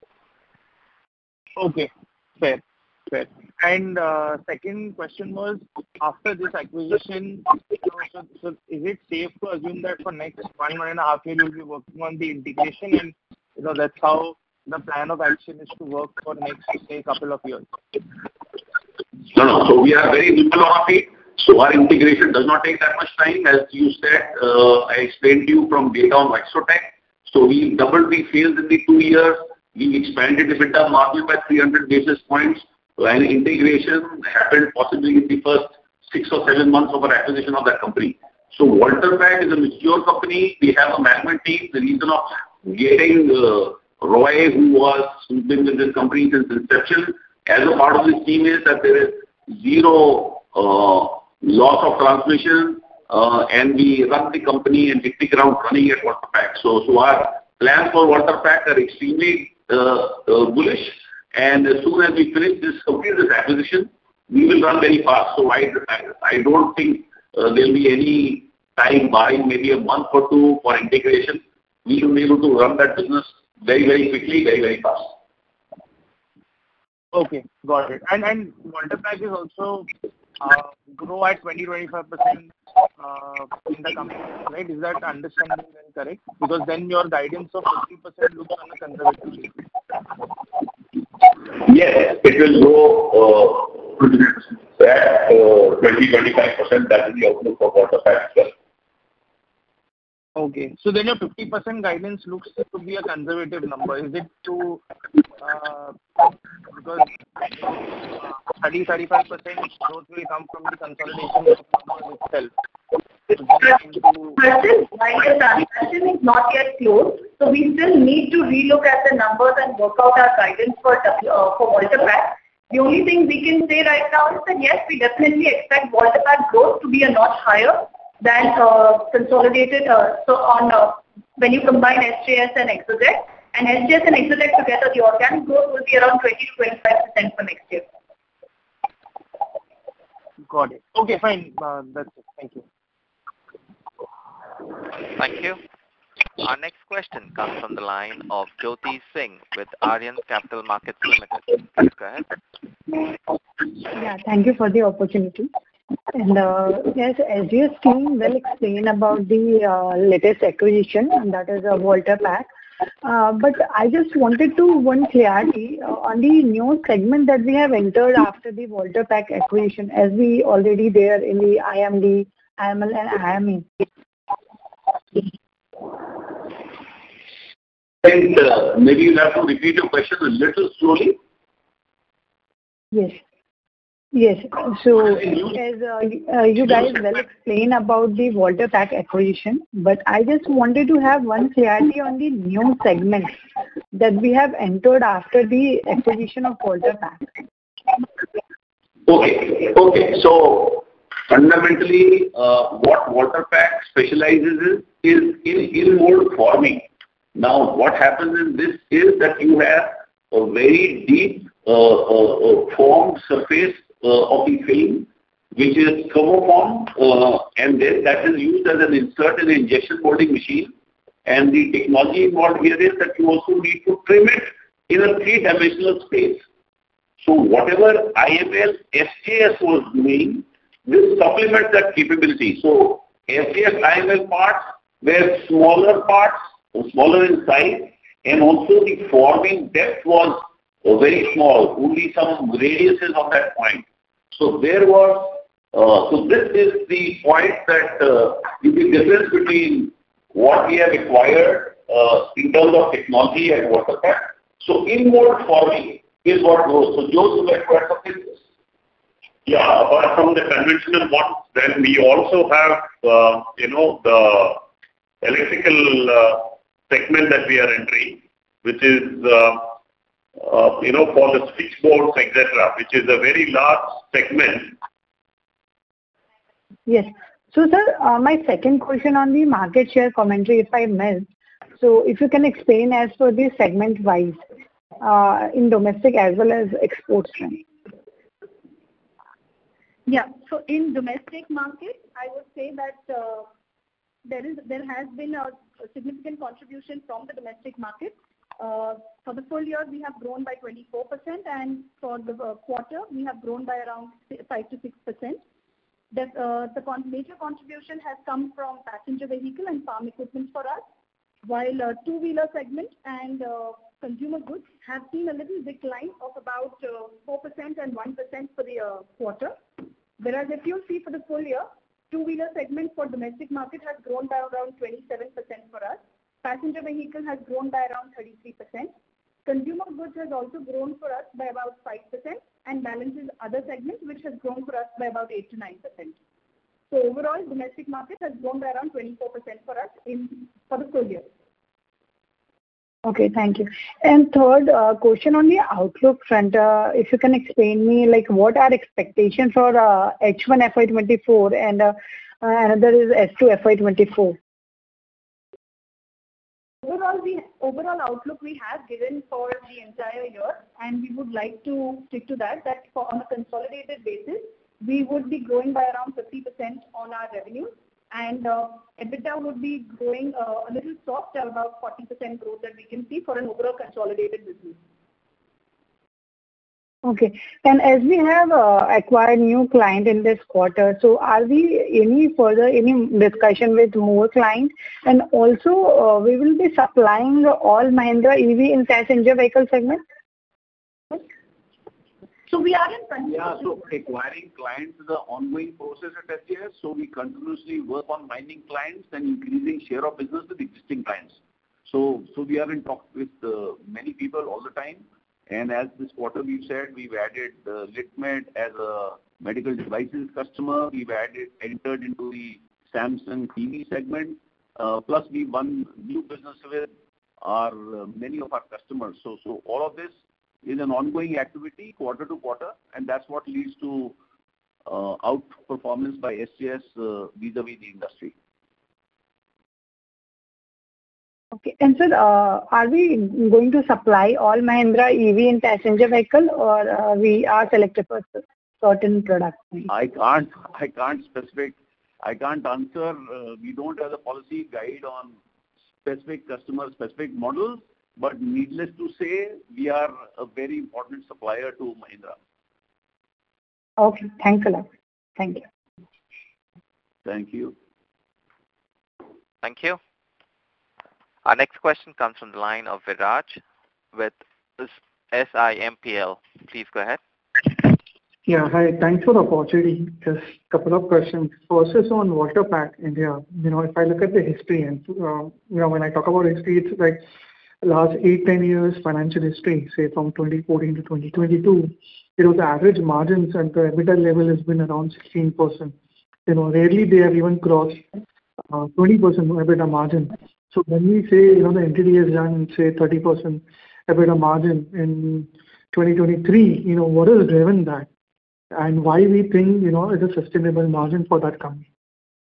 J: Okay, fair. And second question was, after this acquisition, so is it safe to assume that for next 1.5 years you'll be working on the integration and that's how the plan of action is to work for next, say, couple of years?
E: No. So we are very nimble on our feet. So our integration does not take that much time. As you said, I explained to you from data on Exotec. So we doubled the sales in the 2 years. We expanded the EBITDA margin by 300 basis points. And integration happened possibly in the first 6 or 7 months of our acquisition of that company. So Walter Pack is a mature company. We have a management team. The reason of getting Roy, who's been with this company since inception, as a part of this team is that there is zero loss of transmission, and we run the company and hit the ground running at Walter Pack. So our plans for Walter Pack are extremely bullish. And as soon as we complete this acquisition, we will run very fast. So I don't think there'll be any time, barring maybe a month or two for integration, we should be able to run that business very, very quickly, very, very fast.
J: Okay, got it. And Voltas is also grow at 20-25% in the company, right? Is that understanding then correct? Because then your guidance of 50% looks on a conservative basis.
E: Yes, it will grow at 20-25%. That is the outlook for Voltas as well.
J: Okay. So then your 50% guidance looks to be a conservative number. Is it to, because 30-35% growth will come from the consolidation of numbers itself.
C: While the transaction is not yet closed, so we still need to relook at the numbers and work out our guidance for Voltas. The only thing we can say right now is that yes, we definitely expect Voltas growth to be a notch higher than consolidated. So on when you combine SJS and Exotec, and SJS and Exotec together, the organic growth will be around 20-25% for next year.
J: Got it. Okay, fine. That's it. Thank you.
A: Thank you. Our next question comes from the line of Jyoti Singh with Aryan Capital Markets Limited. Please go ahead.
L: Yeah, thank you for the opportunity. And yes, SGS team will explain about the latest acquisition, and that is Voltas. But I just wanted to one clarity on the new segment that we have entered after the Voltas acquisition, as we already there in the IMD, IML and IME.
E: And maybe you'll have to repeat your question a little slowly.
L: Yes. Yes. So as you guys well explain about the Voltas acquisition, but I just wanted to have one clarity on the new segment that we have entered after the acquisition of Voltas.
E: Okay. So fundamentally, what Voltas specializes is in mold forming. Now, what happens in this is that you have a very deep formed surface of the film, which is thermoformed, and then that is used as an insert in an injection molding machine. And the technology involved here is that you also need to trim it in a three-dimensional space. So whatever IML SJS was doing, this supplements that capability. So SJS IML parts were smaller parts, smaller in size, and also the forming depth was very small, only some radiuses of that point. So there was, so this is the point that is the difference between what we have acquired in terms of technology and Voltas. So in mold forming is what goes. So Joe, you acquired something?
D: Yeah, apart from the conventional ones, then we also have, the electrical segment that we are entering, which is, for the switchboards, etc., which is a very large segment.
L: Yes. So, sir, my second question on the market share commentary, if I missed. So, if you can explain as for the segment-wise in domestic as well as export trend.
C: Yeah. So, in domestic market, I would say that there has been a significant contribution from the domestic market. For the full year, we have grown by 24%, and for the quarter, we have grown by around 5 to 6%. The major contribution has come from passenger vehicle and farm equipment for us, while two-wheeler segment and consumer goods have seen a little decline of about 4% and 1% for the quarter. Whereas if you see for the full year, two-wheeler segment for domestic market has grown by around 27% for us. Passenger vehicle has grown by around 33%. Consumer goods has also grown for us by about 5%, and balance is other segments which has grown for us by about 8 to 9%. So overall, domestic market has grown by around 24% for us for the full year.
L: Okay, thank you. And third question on the outlook front, if you can explain me like what are expectations for H1 FY24 and another is S2 FY24.
C: Overall outlook we have given for the entire year, and we would like to stick to that on a consolidated basis, we would be growing by around 50% on our revenue, and EBITDA would be growing a little soft, about 40% growth that we can see for an overall consolidated business.
L: Okay. And as we have acquired new client in this quarter, so are we any discussion with more clients? And also, we will be supplying all Mahindra EV in passenger vehicle segment?
C: So we are in
E: Yeah, so acquiring clients is an ongoing process at SGS. So we continuously work on mining clients and increasing share of business with existing clients. So we are in talk with many people all the time. And as this quarter we've said, we've added Litmed as a medical devices customer. We've entered into the Samsung TV segment. Plus we won new business with many of our customers. So all of this is an ongoing activity quarter to quarter, and that's what leads to outperformance by SGS vis-a-vis the industry.
L: Okay. And sir, are we going to supply all Mahindra EV in passenger vehicle, or we are selected for certain products?
E: I can't answer. We don't have a policy guide on specific customer, specific models, but needless to say, we are a very important supplier to Mahindra.
L: Okay. Thanks a lot. Thank you.
E: Thank you.
A: Thank you. Our next question comes from the line of Viraj with SIMPL. Please go ahead.
M: Yeah, hi. Thanks for the opportunity. Just a couple of questions. First is on Voltas India. If I look at the history, and when I talk about history, it's like last 8-10 years financial history, say from 2014 to 2022. The average margins at the EBITDA level has been around 16%. Rarely they have even crossed 20% EBITDA margin. So when we say, the entity has done, say, 30% EBITDA margin in 2023, what has driven that? And why we think, it's a sustainable margin for that company?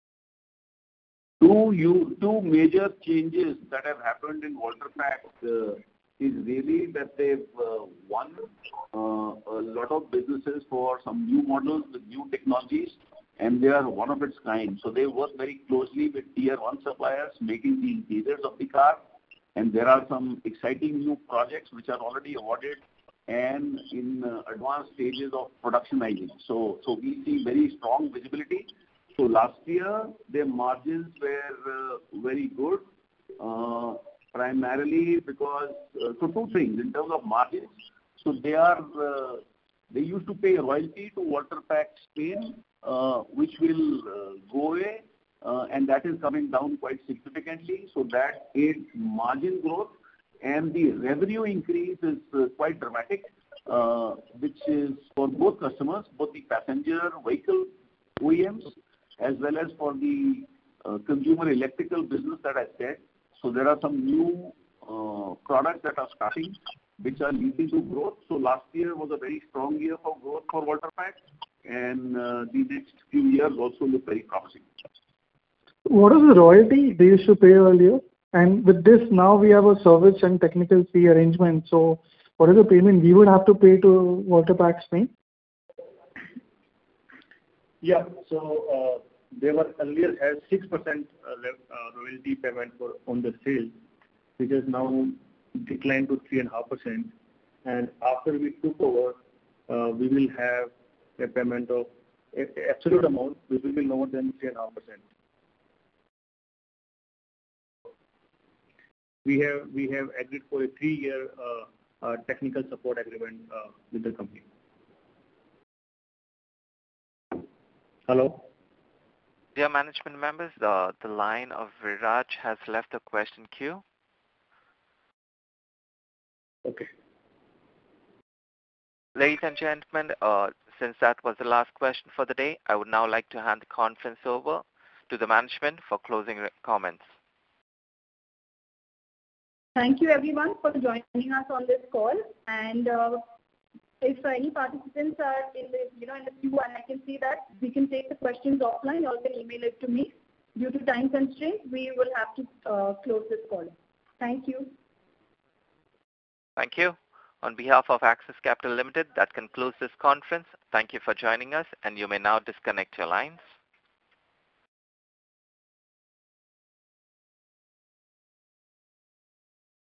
E: Two major changes that have happened in Voltas is really that they've won a lot of businesses for some new models with new technologies, and they are one of its kind. So they work very closely with tier 1 suppliers, making the interiors of the car. And there are some exciting new projects which are already awarded and in advanced stages of productionizing. So we see very strong visibility. So last year, their margins were very good, primarily because, so two things in terms of margins. So they used to pay royalty to Voltas Spain, which will go away, and that is coming down quite significantly. So that aids margin growth, and the revenue increase is quite dramatic, which is for both customers, both the passenger vehicle OEMs as well as for the consumer electrical business that I said. So there are some new products that are starting, which are leading to growth. So last year was a very strong year for growth for Voltas, and the next few years also look very promising.
M: What is the royalty they used to pay earlier? And with this, now we have a service and technical fee arrangement. So what is the payment we would have to pay to Voltas Spain?
F: Yeah, so they were earlier had 6% royalty payment on the sale, which has now declined to 3.5%. And after we took over, we will have a payment of absolute amount, which will be lower than 3.5%. We have agreed for a 3-year technical support agreement with the company. Hello?
A: Dear management members, the line of Viraj has left the question queue.
F: Okay.
A: Ladies and gentlemen, since that was the last question for the day, I would now like to hand the conference over to the management for closing comments.
C: Thank you everyone for joining us on this call. And if any participants are in the queue, and I can see that we can take the questions offline, or you can email it to me. Due to time constraints, we will have to close this call. Thank you.
A: Thank you. On behalf of Axis Capital Limited, that concludes this conference. Thank you for joining us, and you may now disconnect your lines.